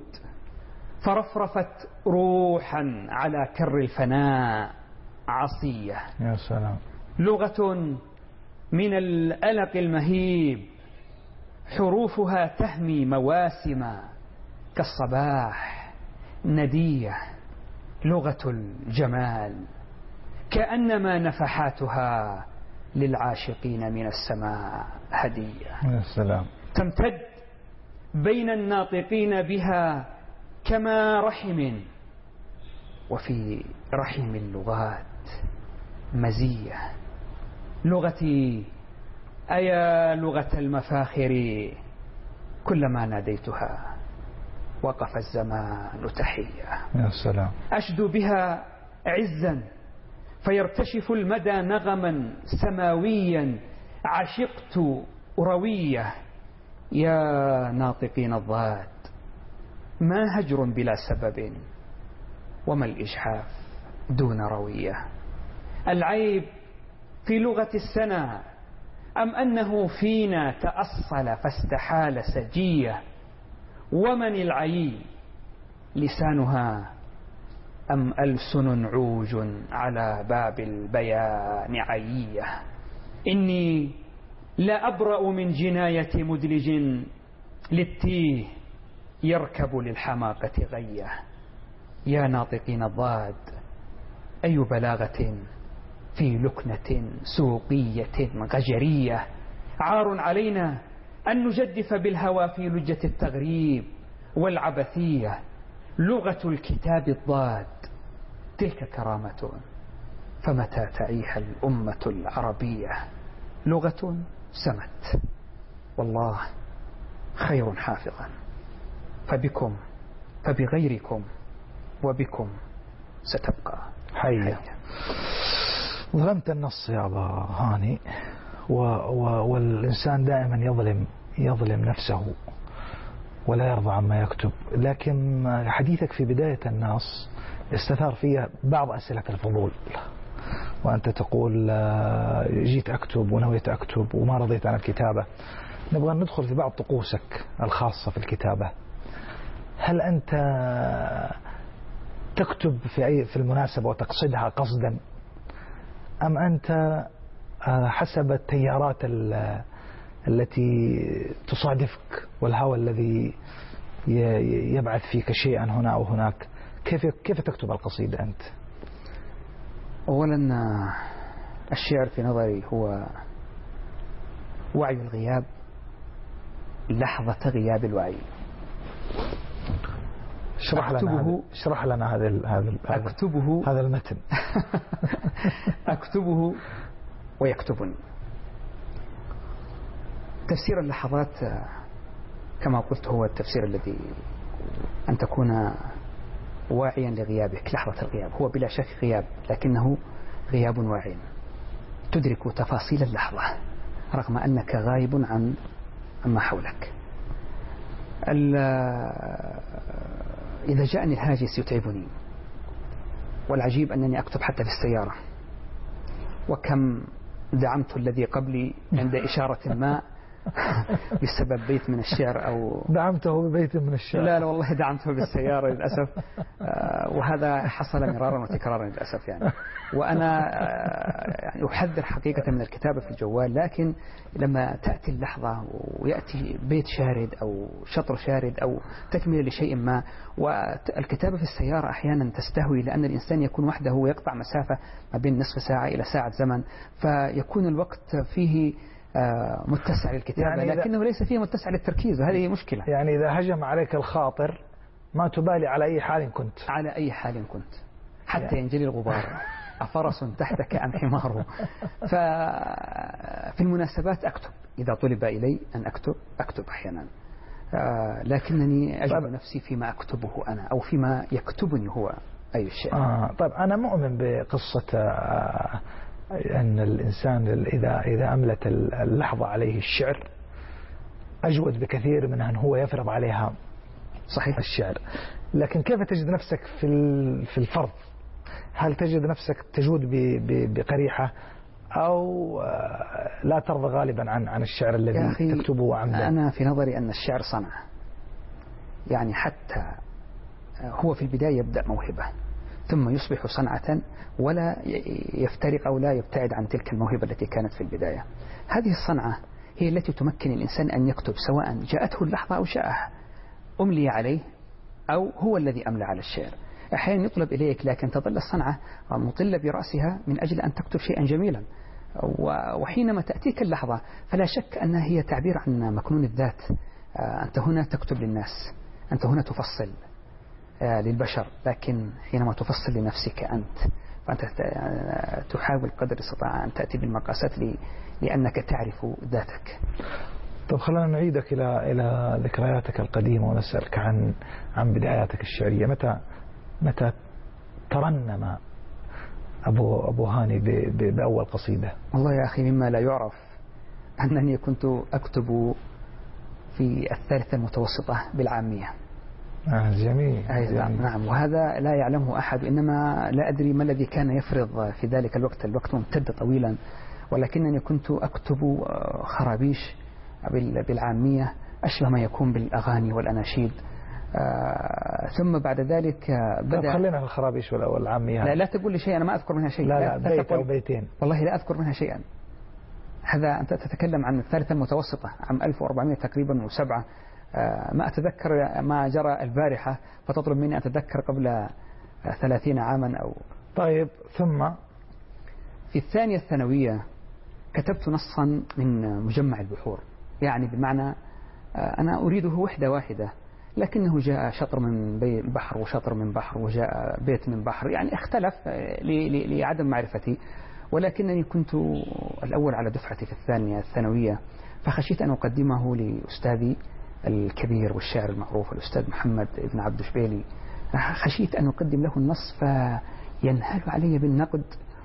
فرفرفت روحا على كر الفناء عصية. يا سلام. لغة من الألق المهيب، حروفها تهمي مواسم كالصباح ندية. لغة الجمال، كأنما نفحاتها للعاشقين من السماء هدية. يا سلام. تمتد بين الناطقين بها كما رحم، وفي رحم اللغات مزية. لغتي أيا لغة المفاخر، كلما ناديتها وقف الزمان تحية. يا سلام. أشدو بها عزا فيرتشف المدى نغما سماويا. عشقت روية يا ناطقين الضاد، ما هجر بلا سبب، وما الإجحاف دون روية. العيب في لغة السنا، أم أنه فينا تأصل فاستحال سجية. ومن العيب لسانها، أم ألسن عوج على باب البيان عيية. إني لا أبرأ من جناية مدلج للتيه يركب للحماقة غية. يا ناطقين الضاد، أي بلاغة في لكنة سوقية غجرية. عار علينا أن نجدف بالهوى في لجة التغريب والعبثية. لغة الكتاب الضاد، تلك كرامة، فمتى تعيها الأمة العربية. لغة سمت، والله خير حافظا، فبكم فبغيركم وبكم ستبقى حية. ظلمت النص يا أبا هاني، و و والإنسان دائما يظلم يظلم نفسه ولا يرضى عما يكتب. لكن حديثك في بداية النص استثار فيها بعض أسئلة الفضول، وأنت تقول جيت أكتب ونويت أكتب وما رضيت عن الكتابة. نبغى ندخل في بعض طقوسك الخاصة في الكتابة. هل أنت تكتب في أي في المناسبة وتقصدها قصدا، أم أنت حسب التيارات التي تصادفك والهوى الذي يبعث فيك شيئا هنا أو هناك؟ كيف كيف تكتب القصيدة أنت؟ أولا الشعر في نظري هو وعي الغياب لحظة غياب الوعي. اشرح لنا هذا اشرح لنا هذا هذا أكتبه هذا المتن. أكتبه ويكتبني. تفسير اللحظات كما قلت هو التفسير الذي أن تكون واعيا لغيابك لحظة الغياب. هو بلا شك غياب، لكنه غياب واعي، تدرك تفاصيل اللحظة رغم أنك غائب عن عما حولك. إذا جاءني الهاجس يتعبني، والعجيب أنني أكتب حتى في السيارة، وكم دعمت الذي قبلي عند إشارة ما بسبب بيت من الشعر أو دعمته ببيت من الشعر. لا لا والله دعمته بالسيارة للأسف، وهذا حصل مرارا وتكرارا للأسف يعني. وأنا يعني أحذر حقيقة من الكتابة في الجوال، لكن لما تأتي اللحظة ويأتي بيت شارد أو شطر شارد أو تكملة لشيء ما، والكتابة في السيارة أحيانا تستهوي، لأن الإنسان يكون وحده ويقطع مسافة ما بين نصف ساعة إلى ساعة زمن، فيكون الوقت فيه متسع للكتابة، يعني لكنه ليس فيه متسع للتركيز، وهذه مشكلة. يعني إذا هجم عليك الخاطر ما تبالي على أي حال كنت، على أي حال كنت حتى يعني ينجلي الغبار، أفرس تحتك أم حمار. ففي المناسبات أكتب، إذا طلب إلي أن أكتب أكتب أحيانا، لكنني أجد نفسي فيما أكتبه أنا أو فيما يكتبني هو أي شيء. آه طيب أنا مؤمن بقصة آه أن الإنسان إذا إذا أملت اللحظة عليه الشعر أجود بكثير من أن هو يفرض عليها صحيح الشعر. لكن كيف تجد نفسك في في الفرض؟ هل تجد نفسك تجود بقريحة أو لا ترضى غالبا عن عن الشعر الذي تكتبه عمدا؟ أنا في نظري أن الشعر صنعة، يعني حتى هو في البداية يبدأ موهبة ثم يصبح صنعة، ولا يفترق أو لا يبتعد عن تلك الموهبة التي كانت في البداية. هذه الصنعة هي التي تمكن الإنسان أن يكتب، سواء جاءته اللحظة أو شاءها، أملي عليه أو هو الذي أملى على الشعر. أحيانا يطلب إليك لكن تظل الصنعة مطلة برأسها من أجل أن تكتب شيئا جميلا، وحينما تأتيك اللحظة فلا شك أنها هي تعبير عن مكنون الذات. أنت هنا تكتب للناس، أنت هنا تفصل للبشر، لكن حينما تفصل لنفسك أنت فأنت تحاول قدر الاستطاعة أن تأتي بالمقاسات لي لأنك تعرف ذاتك. طب خلينا نعيدك إلى إلى ذكرياتك القديمة ونسألك عن عن بداياتك الشعرية. متى متى ترنم أبو أبو هاني بأول قصيدة؟ والله يا أخي مما لا يعرف أنني كنت أكتب في الثالثة المتوسطة بالعامية. آه جميل. أي نعم نعم، وهذا لا يعلمه أحد، إنما لا أدري ما الذي كان يفرض في ذلك الوقت. الوقت ممتد طويلا، ولكنني كنت أكتب خرابيش بالعامية أشبه ما يكون بالأغاني والأناشيد. آه ثم بعد ذلك بدأ. خلينا في الخرابيش والعامية. لا لا تقول لي شيء، أنا ما أذكر منها شيء. لا لا, لا بيت أو بيتين والله لا أذكر منها شيئا. هذا أنت تتكلم عن الثالثة المتوسطة عام ألف وأربعمائة تقريبا وسبعة. آه ما أتذكر ما جرى البارحة، فتطلب مني أتذكر قبل ثلاثين عاما أو. طيب ثم في الثانية الثانوية كتبت نصا من مجمع البحور، يعني بمعنى آه أنا أريده وحدة واحدة، لكنه جاء شطر من بحر وشطر من بحر وجاء بيت من بحر، يعني اختلف لعدم معرفتي، ولكنني كنت الأول على دفعتي في الثانية الثانوية، فخشيت أن أقدمه لأستاذي الكبير والشاعر المعروف الأستاذ محمد بن عبد الشبيلي. خشيت أن أقدم له النص فينهال علي بالنقد،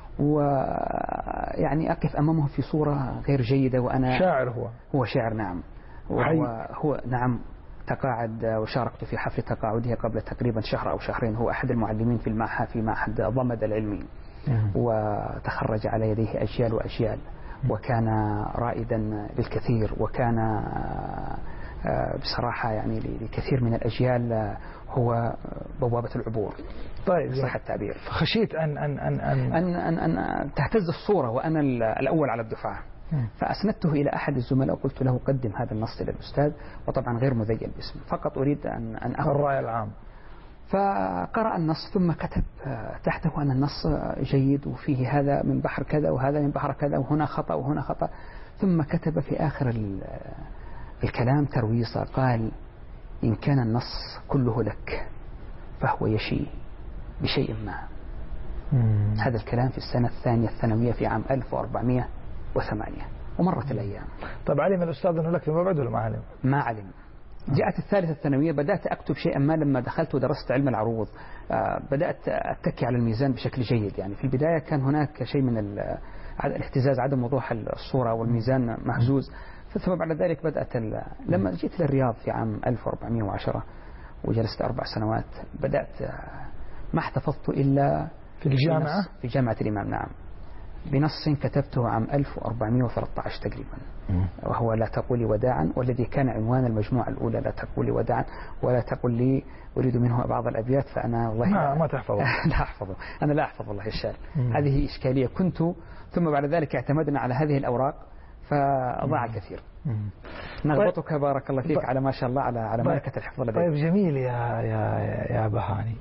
ويعني أقف أمامه في صورة غير جيدة. وأنا شاعر هو هو شاعر نعم، وهو هو نعم تقاعد، وشاركت في حفل تقاعده قبل تقريبا شهر أو شهرين. هو أحد المعلمين في المعهد في معهد ضمد العلمي، وتخرج على يديه أجيال وأجيال، وكان رائدا للكثير، وكان بصراحة يعني لكثير من الأجيال هو بوابة العبور. طيب صح التعبير. خشيت أن أن أن أن أن, أن, أن تهتز الصورة وأنا الأول على الدفعة. فأسندته إلى أحد الزملاء وقلت له قدم هذا النص للأستاذ، وطبعا غير مذيل باسم، فقط أريد أن أن أخذ الرأي العام. فقرأ النص ثم كتب تحته أن النص جيد وفيه هذا من بحر كذا وهذا من بحر كذا وهنا خطأ وهنا خطأ، ثم كتب في آخر الكلام ترويصة، قال إن كان النص كله لك فهو يشي بشيء ما. مم. هذا الكلام في السنة الثانية الثانوية في عام ألف وأربعمائة وثمانية، ومرت الأيام. طيب علم الأستاذ أنه لك فيما بعد ولا ما علم؟ ما علم. جاءت الثالثة الثانوية، بدأت أكتب شيئا ما لما دخلت ودرست علم العروض. آه بدأت أتكي على الميزان بشكل جيد. يعني في البداية كان هناك شيء من الاهتزاز، عدم وضوح الصورة والميزان مهزوز. ثم بعد ذلك بدأت لما جئت للرياض في عام ألف وأربعمائة وعشرة وجلست أربع سنوات، بدأت ما احتفظت إلا في الجامعة في جامعة الإمام، نعم، بنص كتبته عام ألف وأربعمائة وثلاثة عشر تقريبا، وهو لا تقولي وداعا، والذي كان عنوان المجموعة الأولى لا تقولي وداعا ولا تقول لي أريد منه بعض الأبيات، فأنا والله ما, ما تحفظه لا أحفظه، أنا لا أحفظ والله الشعر. هذه إشكالية كنت. ثم بعد ذلك اعتمدنا على هذه الأوراق فضاع كثير. نغبطك بارك الله فيك طيب. على ما شاء الله على على ملكة الحفظ لديك. طيب جميل يا يا يا بهاني.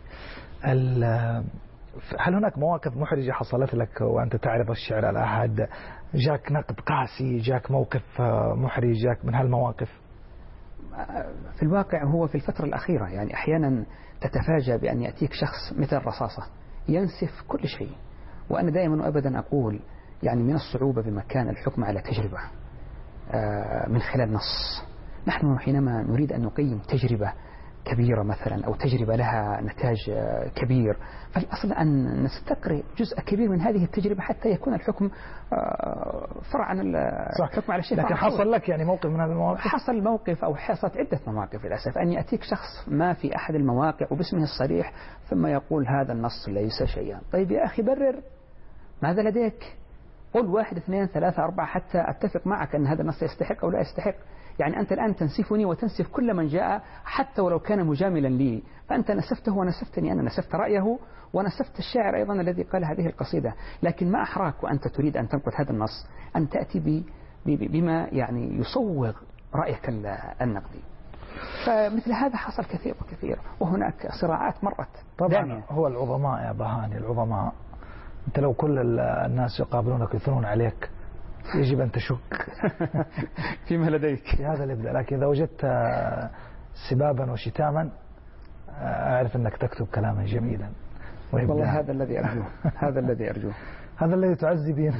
هل هناك مواقف محرجة حصلت لك وأنت تعرف الشعر على أحد؟ جاك نقد قاسي، جاك موقف محرج، جاك من هالمواقف؟ في الواقع هو في الفترة الأخيرة يعني أحيانا تتفاجأ بأن يأتيك شخص مثل الرصاصة ينسف كل شيء. وأنا دائما وأبدا أقول يعني من الصعوبة بمكان الحكم على تجربة من خلال نص. نحن حينما نريد أن نقيم تجربة كبيرة مثلا أو تجربة لها نتاج كبير، فالأصل أن نستقرئ جزء كبير من هذه التجربة حتى يكون الحكم فرع عن الحكم على شيء. لكن حصل لك يعني موقف من هذه المواقف؟ حصل موقف أو حصلت عدة مواقف للأسف، أن يأتيك شخص ما في أحد المواقع وباسمه الصريح ثم يقول هذا النص ليس شيئا. طيب يا أخي برر ماذا لديك، قل واحد اثنين ثلاثة أربعة حتى أتفق معك أن هذا النص يستحق أو لا يستحق. يعني أنت الآن تنسفني وتنسف كل من جاء حتى ولو كان مجاملا لي، فأنت نسفته ونسفتني أنا، نسفت رأيه ونسفت الشاعر أيضا الذي قال هذه القصيدة. لكن ما أحراك وأنت تريد أن تنقد هذا النص أن تأتي بما يعني يصوغ رأيك النقدي. فمثل هذا حصل كثير وكثير، وهناك صراعات مرت. طبعا دانية. هو العظماء يا بهاني، العظماء أنت لو كل الناس يقابلونك يثنون عليك يجب أن تشك فيما لديك في هذا الإبداع. لكن إذا وجدت سبابا وشتاما أعرف أنك تكتب كلاما جميلا وإبداع. والله هذا الذي أرجوه هذا الذي أرجوه هذا الذي تعزي به.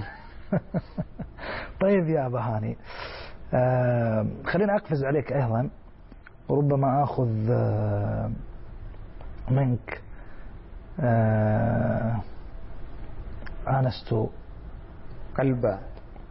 طيب يا بهاني، آه خلينا أقفز عليك أيضا، وربما أخذ آه منك آه آنست قلبا.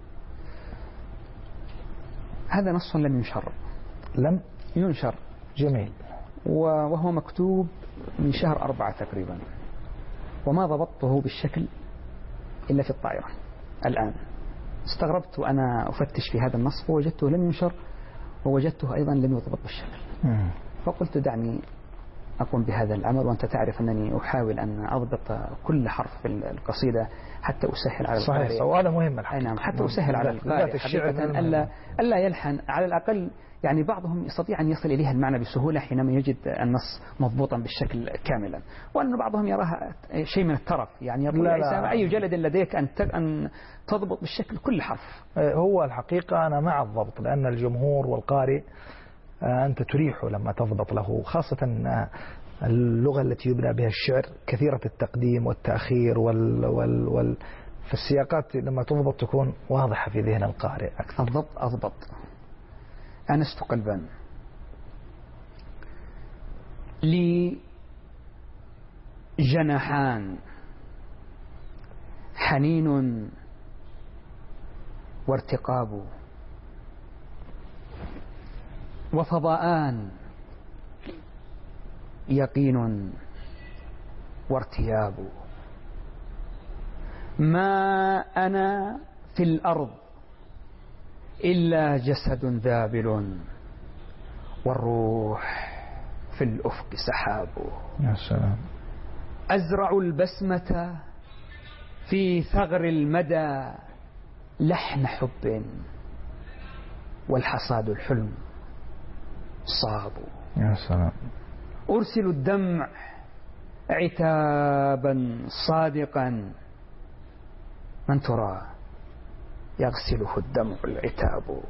هذا نص لم ينشر لم ينشر جميل، وهو مكتوب من شهر أربعة تقريبا، وما ضبطته بالشكل إلا في الطائرة الآن. استغربت وأنا أفتش في هذا النص فوجدته لم ينشر، ووجدته أيضا لم يضبط بالشكل. مم. فقلت دعني أقوم بهذا العمل، وأنت تعرف أنني أحاول أن أضبط كل حرف في القصيدة حتى أسهل على القارئ. صحيح، وهذا مهم الحقيقة. نعم، حتى أسهل على القارئ حقيقة ألا ألا يلحن على الأقل. يعني بعضهم يستطيع أن يصل إليها المعنى بسهولة حينما يجد النص مضبوطا بالشكل كاملا، وأن بعضهم يراها شيء من الترف، يعني يقول لا لا أي جلد لديك أن أن تضبط بالشكل كل حرف. هو الحقيقة أنا مع الضبط، لأن الجمهور والقارئ أنت تريحه لما تضبط له، خاصة اللغة التي يبنى بها الشعر كثيرة التقديم والتأخير وال وال وال فالسياقات لما تضبط تكون واضحة في ذهن القارئ أكثر. الضبط أضبط. أنست قلبا لي جناحان، حنين وارتقاب، وفضاءان، يقين وارتياب. ما أنا في الأرض إلا جسد ذابل، والروح في الأفق سحاب. يا سلام. أزرع البسمة في ثغر المدى لحن حب، والحصاد الحلم صاب. يا سلام. أرسل الدمع عتابا صادقا، من ترى يغسله الدمع العتاب.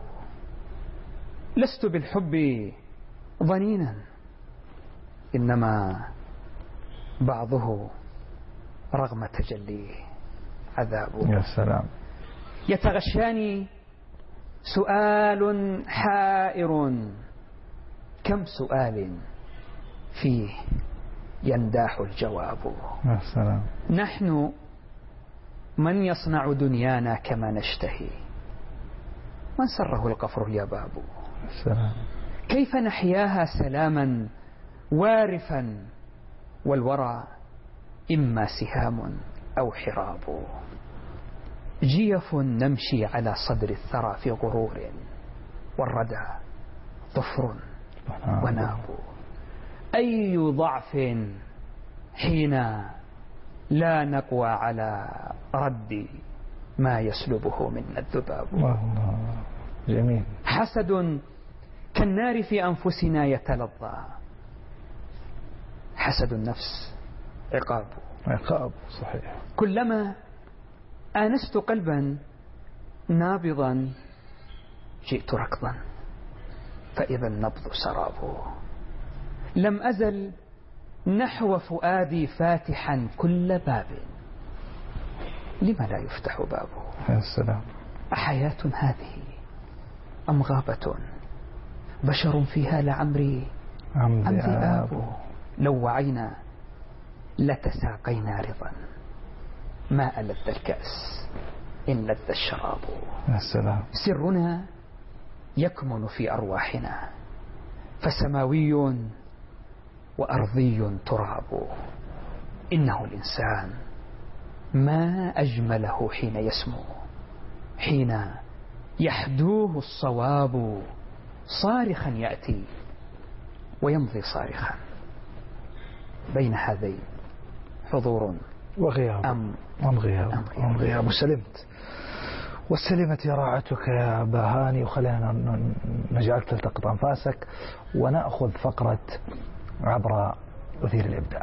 لست بالحب ظنينا، إنما بعضه رغم تجليه عذابه. يا سلام. يتغشاني سؤال حائر، كم سؤال فيه ينداح الجواب. يا سلام. نحن من يصنع دنيانا كما نشتهي، من سره القفر اليباب. يا سلام. كيف نحياها سلاما وارفا والورى إما سهام أو حراب. جيف نمشي على صدر الثرى في غرور، والردى ظفر وناب. أي ضعف حين لا نقوى على رد ما يسلبه منا الذباب. الله جميل. حسد كالنار في أنفسنا يتلظى، حسد النفس عقاب. عقاب صحيح. كلما آنست قلبا نابضا جئت ركضا، فإذا النبض سراب. لم أزل نحو فؤادي فاتحا كل باب، لما لا يفتح بابه. يا سلام. أحياة هذه أم غابة، بشر فيها لعمري أم ذئاب. لو وعينا لتساقينا رضا، ما ألذ الكأس إن لذ الشراب. يا سلام. سرنا يكمن في أرواحنا، فسماوي وأرضي تراب. إنه الإنسان ما أجمله حين يسمو، حين يحدوه الصواب. صارخا يأتي ويمضي صارخا، بين هذين حضور وغياب أم أم غياب أم غياب, أم غياب. وسلمت وسلمت يا راعتك يا باهاني. وخلينا نجعلك تلتقط أنفاسك ونأخذ فقرة عبر أثير الإبداع.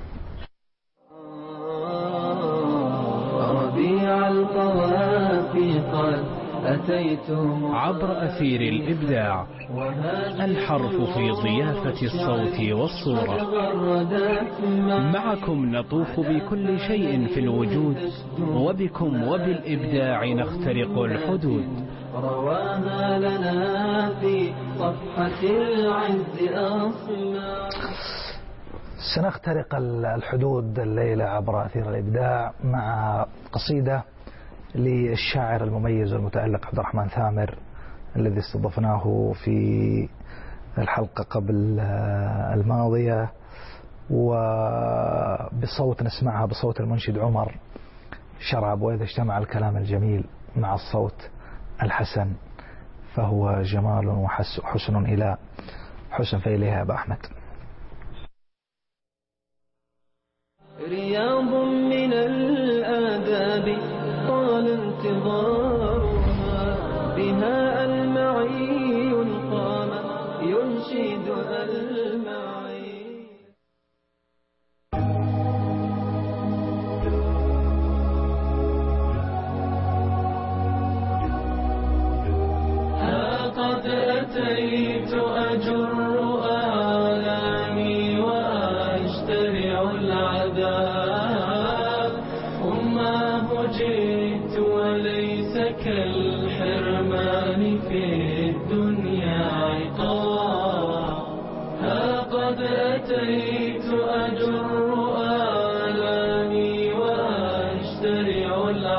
ربيع القوافي قد أتيت عبر أثير الإبداع، الحرف في ضيافة الصوت والصورة. معكم نطوف بكل شيء في الوجود، وبكم وبالإبداع نخترق الحدود. رواها لنا في صفحة العز أصلا. سنخترق الحدود الليلة عبر أثير الإبداع مع قصيدة للشاعر المميز والمتألق عبد الرحمن ثامر، الذي استضفناه في الحلقة قبل الماضية، وبصوت نسمعها بصوت المنشد عمر شراب. وإذا اجتمع الكلام الجميل مع الصوت الحسن فهو جمال وحسن إلى حسن. فإليها أبا أحمد. رياض من الآداب طال انتظارها، بها المعي قام ينشد المعي. ها قد أتيت أجر آلامي وأشترع العذاب، أماه جئت وليس كالحرمان في الدنيا عقاب. ها قد أتيت أجر آلامي وأشترع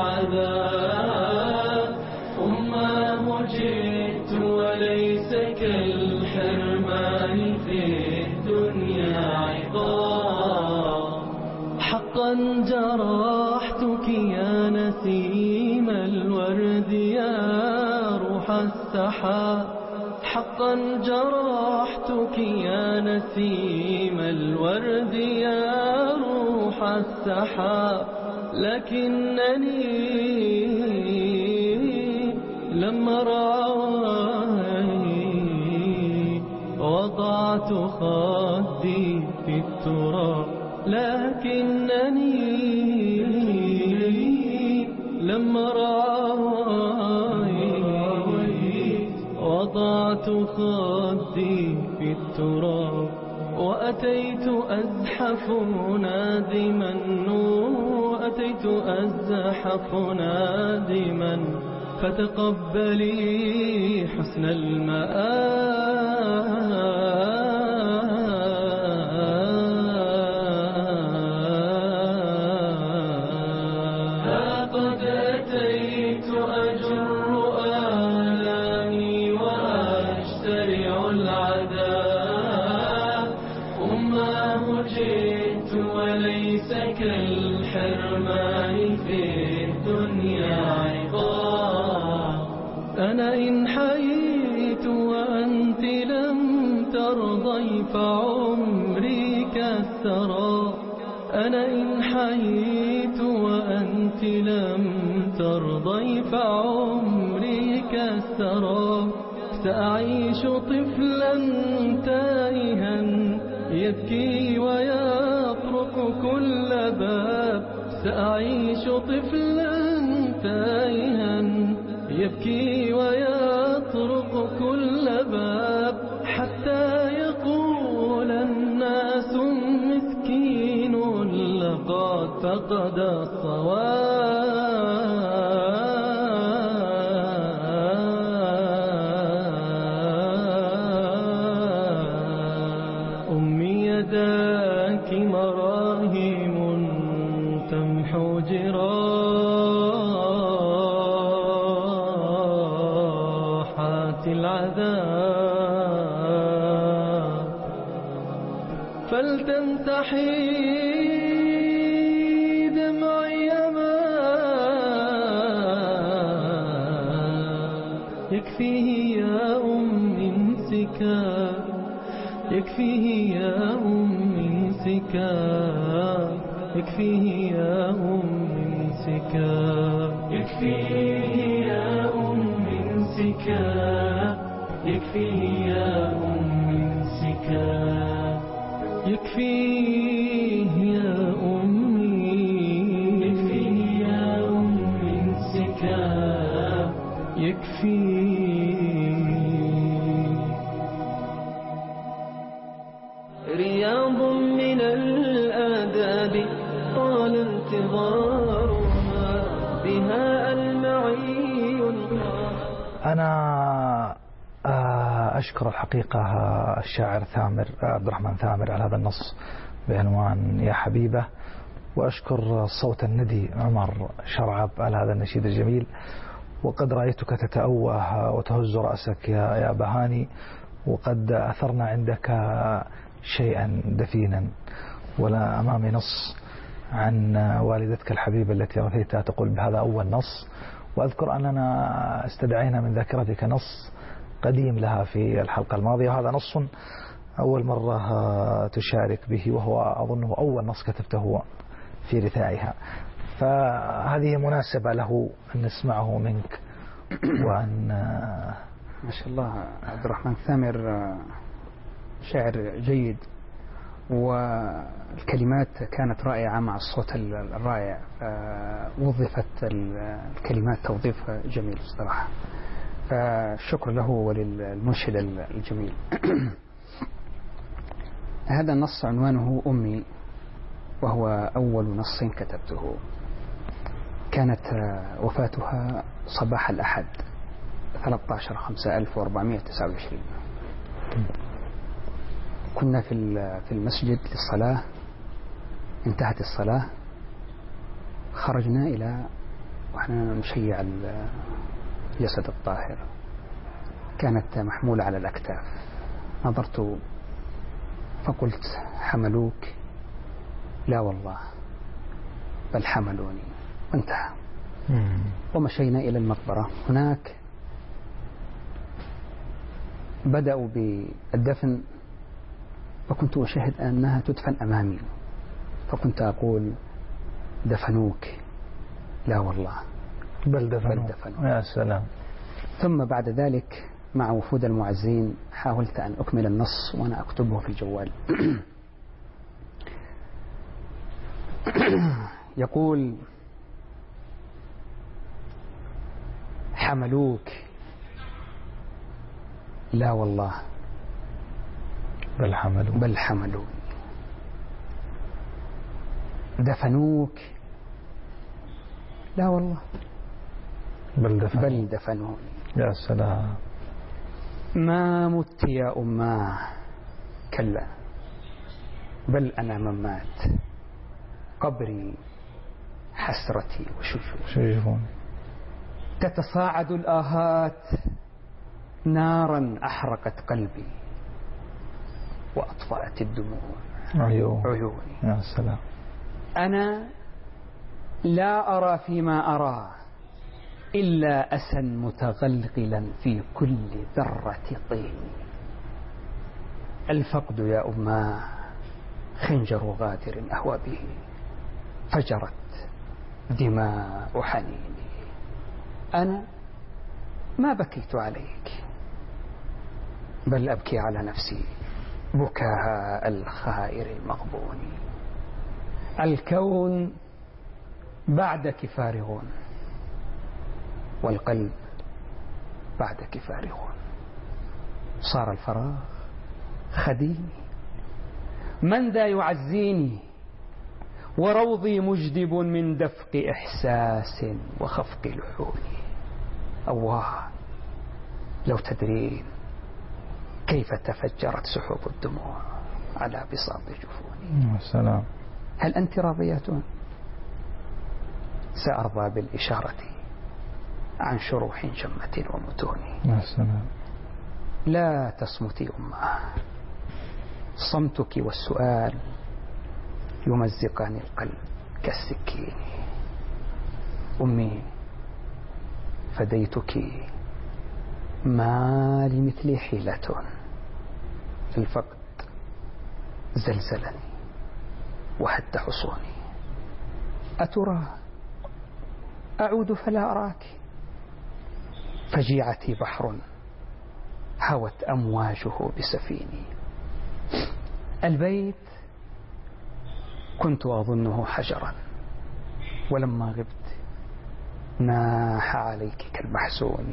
العذاب، أماه جئت وليس كالحرمان في الدنيا عقاب. حقا جرحتك يا نسيم الورد يا روح السحاب، حقا جرحتك يا نسيم الورد يا روح السحاب. لكنني لما رأيت وضعت خدي في التراب، لكنني لما رأيت وضعت خدي في التراب. وأتيت أزحف نادما وأتيت أزحف نادما فتقبلي حسن المآب. قد أتيت أجر آلامي وأشترع العذاب أماه جئت وليس كالحرمان في الدنيا عقاب. أنا إن حييت وأنت لم ترضي فعمري كالثرى. أنا إن حييت وأنت لم ترضي فعمري كالثرى. سأعيش طفلا تائها يبكي ويطرق كل باب. سأعيش طفلا تائها يبكي ويطرق كل باب حتى يقول الناس مسكين لقد فقد الصواب. أمي يداك مراهم تمحو جراحات العذاب فلتمسحي دمعي ما يكفيه يا أم انسكاب. يكفيه يا أم انسكاب. يكفيه يا أم انسكاب. يكفيه يا أم انسكاب. يكفيه يا أم انسكاب. يكفيه يا أمي. يكفيه يا أم انسكاب. يكفيه. رياض من الآداب طال انتظارها بها المعي. أنا أشكر الحقيقة الشاعر ثامر عبد الرحمن ثامر على هذا النص بعنوان يا حبيبة، وأشكر الصوت الندي عمر شرعب على هذا النشيد الجميل. وقد رأيتك تتأوه وتهز رأسك يا يا بهاني، وقد أثرنا عندك شيئا دفينا. ولا أمامي نص عن والدتك الحبيبة التي رثيتها تقول بهذا أول نص. وأذكر أننا استدعينا من ذاكرتك نص قديم لها في الحلقة الماضية، وهذا نص أول مرة تشارك به، وهو أظنه أول نص كتبته في رثائها، فهذه مناسبة له أن نسمعه منك. وأن ما شاء الله عبد الرحمن ثامر شاعر جيد، والكلمات كانت رائعة مع الصوت الرائع، وظفت الكلمات توظيف جميل صراحة، فالشكر له وللمنشد الجميل. هذا النص عنوانه أمي، وهو أول نص كتبته. كانت وفاتها صباح الأحد ثلاثة عشر خمسة ألف وأربعمائة وتسعة وعشرين. كنا في في المسجد للصلاة، انتهت الصلاة، خرجنا إلى وإحنا نشيع الجسد الطاهر، كانت محمولة على الأكتاف. نظرت فقلت حملوك؟ لا والله بل حملوني، وانتهى. ومشينا إلى المقبرة. هناك بدأوا بالدفن، فكنت أشاهد أنها تدفن أمامي، فكنت أقول دفنوك؟ لا والله بل دفنوك. بل دفنوك. يا سلام. ثم بعد ذلك مع وفود المعزين حاولت أن أكمل النص وأنا أكتبه في الجوال. يقول حملوك؟ لا والله بل حملوني بل حملوني دفنوك. لا والله، بل دفنوني بل دفنوني. يا سلام. ما مت يا أماه، كلا، بل أنا من مات، قبري حسرتي وشجون. تتصاعد الآهات نارا أحرقت قلبي وأطفأت الدموع عيون. عيوني. يا سلام. أنا لا أرى فيما أرى إلا أسا متغلغلا في كل ذرة طين. الفقد يا أماه خنجر غادر أهوى به، فجرت دماء حنيني. أنا ما بكيت عليك، بل أبكي على نفسي بكاء الخائر المغبون. الكون بعدك فارغ، والقلب بعدك فارغ. صار الفراغ خديمي، من ذا يعزيني، وروضي مجدب من دفق إحساس وخفق لحون. أواه لو تدرين كيف تفجرت سحب الدموع على بساط جفوني. السلام. هل أنت راضية؟ سأرضى بالإشارة عن شروح جمة ومتون. السلام. لا تصمتي أماه، صمتك والسؤال يمزقان القلب كالسكين. أمي فديتك، ما لمثلي حيلة، الفقد زلزلني وهد حصوني. أترى أعود فلا أراك، فجيعتي بحر هوت أمواجه بسفيني. البيت كنت أظنه حجرا، ولما غبت ناح عليك كالمحزون.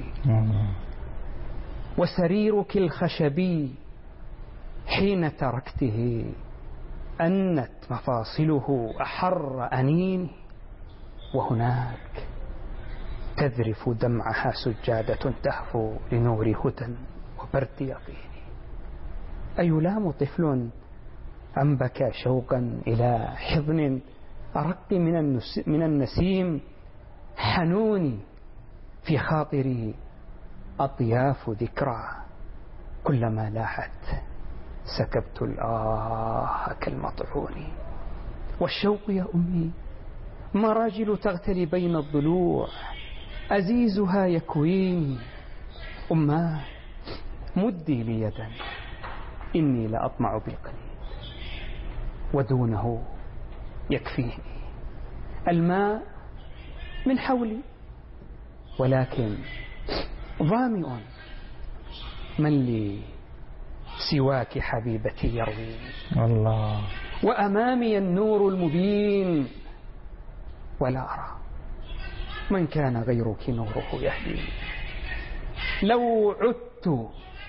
وسريرك الخشبي حين تركته أنت مفاصله أحر أنين، وهناك تذرف دمعها سجادة تهفو لنور هدى وبرد يقين. أيلام طفل أم بكى شوقا إلى حضن أرق من, من النسيم؟ حنوني في خاطري أطياف ذكرى، كلما لاحت سكبت الآه كالمطعون. والشوق يا أمي مراجل تغتلي بين الضلوع، أزيزها يكويني. أماه مدي لي يدا، إني لأطمع بالقليل ودونه يكفيني. الماء من حولي، ولكن ظامئ، من لي سواك حبيبتي يرويني. الله. وأمامي النور المبين، ولا أرى من كان غيرك نوره يهديني. لو عدت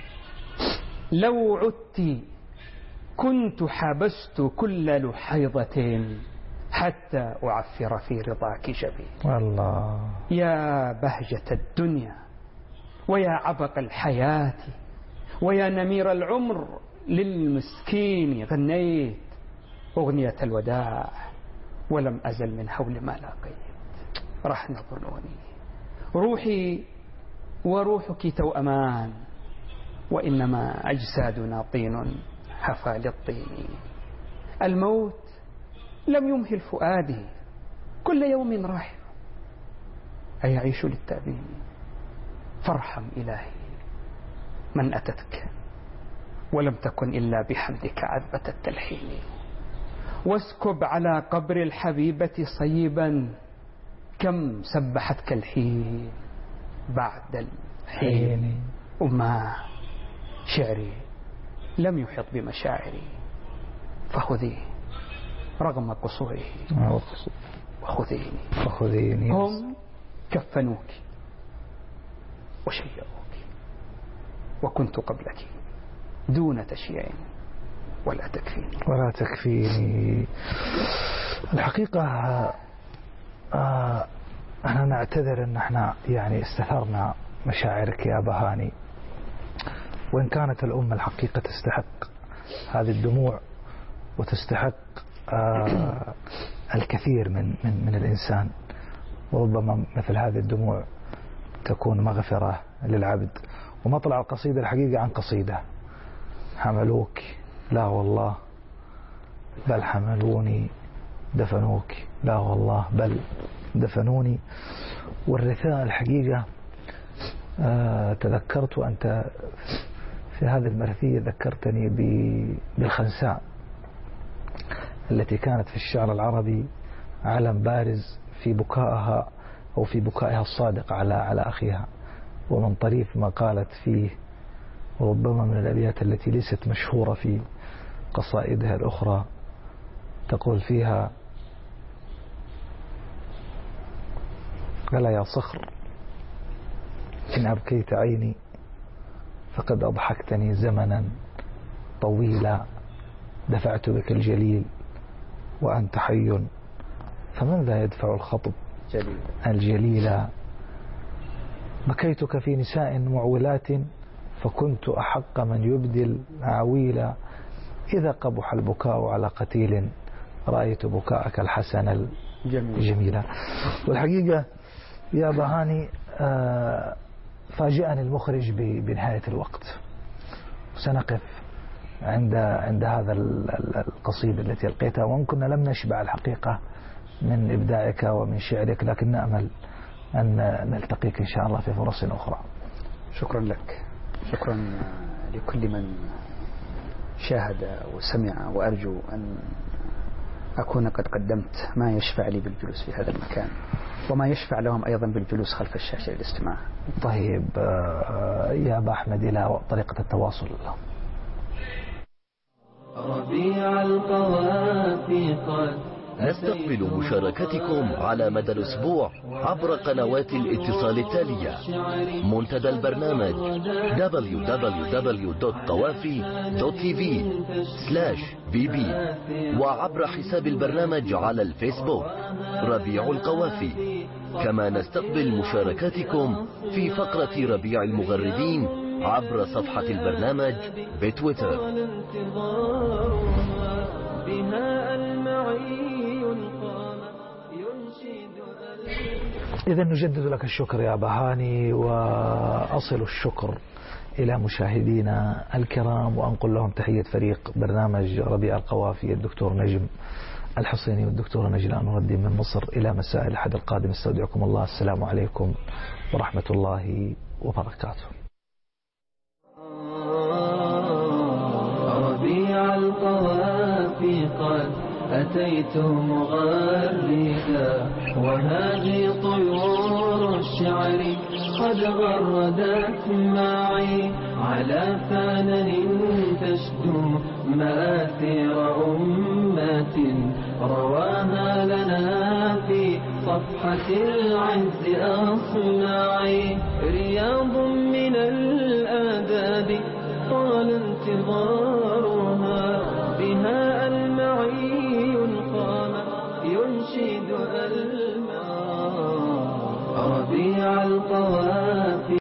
لو عدت كنت حبست كل لحيضة حتى أعفر في رضاك جبين. الله. يا بهجة الدنيا، ويا عبق الحياة، ويا نمير العمر، للمسكين غنيت أغنية الوداع، ولم أزل من حول ما لاقيت. رحن ظنوني، روحي وروحك توأمان، وإنما أجسادنا طين هفى للطين. الموت لم يمهل فؤادي، كل يوم راح، أيعيش للتأبين؟ فارحم إلهي من أتتك ولم تكن إلا بحمدك عذبة التلحين. واسكب على قبر الحبيبة صيبا، كم سبحتك الحين بعد الحين. أماه شعري لم يحط بمشاعري، فخذي رغم قصوره وخذيني. وخذيني. هم كفنوك وشيعوك، وكنت قبلك دون تشييع ولا تكفيني. ولا تكفيني. الحقيقة آه أنا نعتذر أن احنا يعني استثرنا مشاعرك يا أبا هاني، وإن كانت الأمة الحقيقة تستحق هذه الدموع وتستحق آه الكثير من, من, من الإنسان، وربما مثل هذه الدموع تكون مغفرة للعبد. ومطلع القصيدة الحقيقة عن قصيدة: حملوك لا والله بل حملوني، دفنوك لا والله بل دفنوني. والرثاء الحقيقة آه تذكرت أنت في هذه المرثية ذكرتني بالخنساء التي كانت في الشعر العربي علم بارز في بكائها أو في بكائها الصادق على على أخيها. ومن طريف ما قالت فيه، وربما من الأبيات التي ليست مشهورة في قصائدها الأخرى، تقول فيها: ألا يا صخر إن أبكيت عيني فقد أضحكتني زمنا طويلا، دفعت بك الجليل وأنت حي، فمن ذا يدفع الخطب جليل الجليلا. بكيتك في نساء معولات فكنت أحق من يبدي العويلا، إذا قبح البكاء على قتيل رأيت بكاءك الحسن الجميلا. والحقيقة يا أبا هاني آه فاجأني المخرج بنهاية الوقت، سنقف عند عند هذا القصيدة التي ألقيتها، وإن كنا لم نشبع الحقيقة من إبداعك ومن شعرك، لكن نأمل أن نلتقيك إن شاء الله في فرص أخرى. شكرا لك، شكرا لكل من شاهد وسمع، وأرجو أن أكون قد قدمت ما يشفع لي بالجلوس في هذا المكان، وما يشفع لهم أيضا بالجلوس خلف الشاشة للاستماع. طيب يا أبا أحمد، إلى طريقة التواصل. ربيع القوافي قد نستقبل مشاركتكم على مدى الأسبوع عبر قنوات الاتصال التالية: منتدى البرنامج دبليو دبليو دبليو دوت قوافي دوت تي في سلاش بي بي، وعبر حساب البرنامج على الفيسبوك ربيع القوافي. كما نستقبل مشاركاتكم في فقرة ربيع المغردين عبر صفحة البرنامج بتويتر. إذا نجدد لك الشكر يا أبا هاني، وأصل الشكر إلى مشاهدينا الكرام، وأنقل لهم تحية فريق برنامج ربيع القوافي، الدكتور نجم الحصيني والدكتورة نجلاء نور الدين من مصر. إلى مساء الأحد القادم استودعكم الله، السلام عليكم ورحمة الله وبركاته. ربيع القوافي قد أتيت مغردا، وهذه طيور الشعر قد غردت معي على فانن تشدو مآثر أمات رواها لنا في صفحة العز أصنعي. رياض من الآداب طال انتظار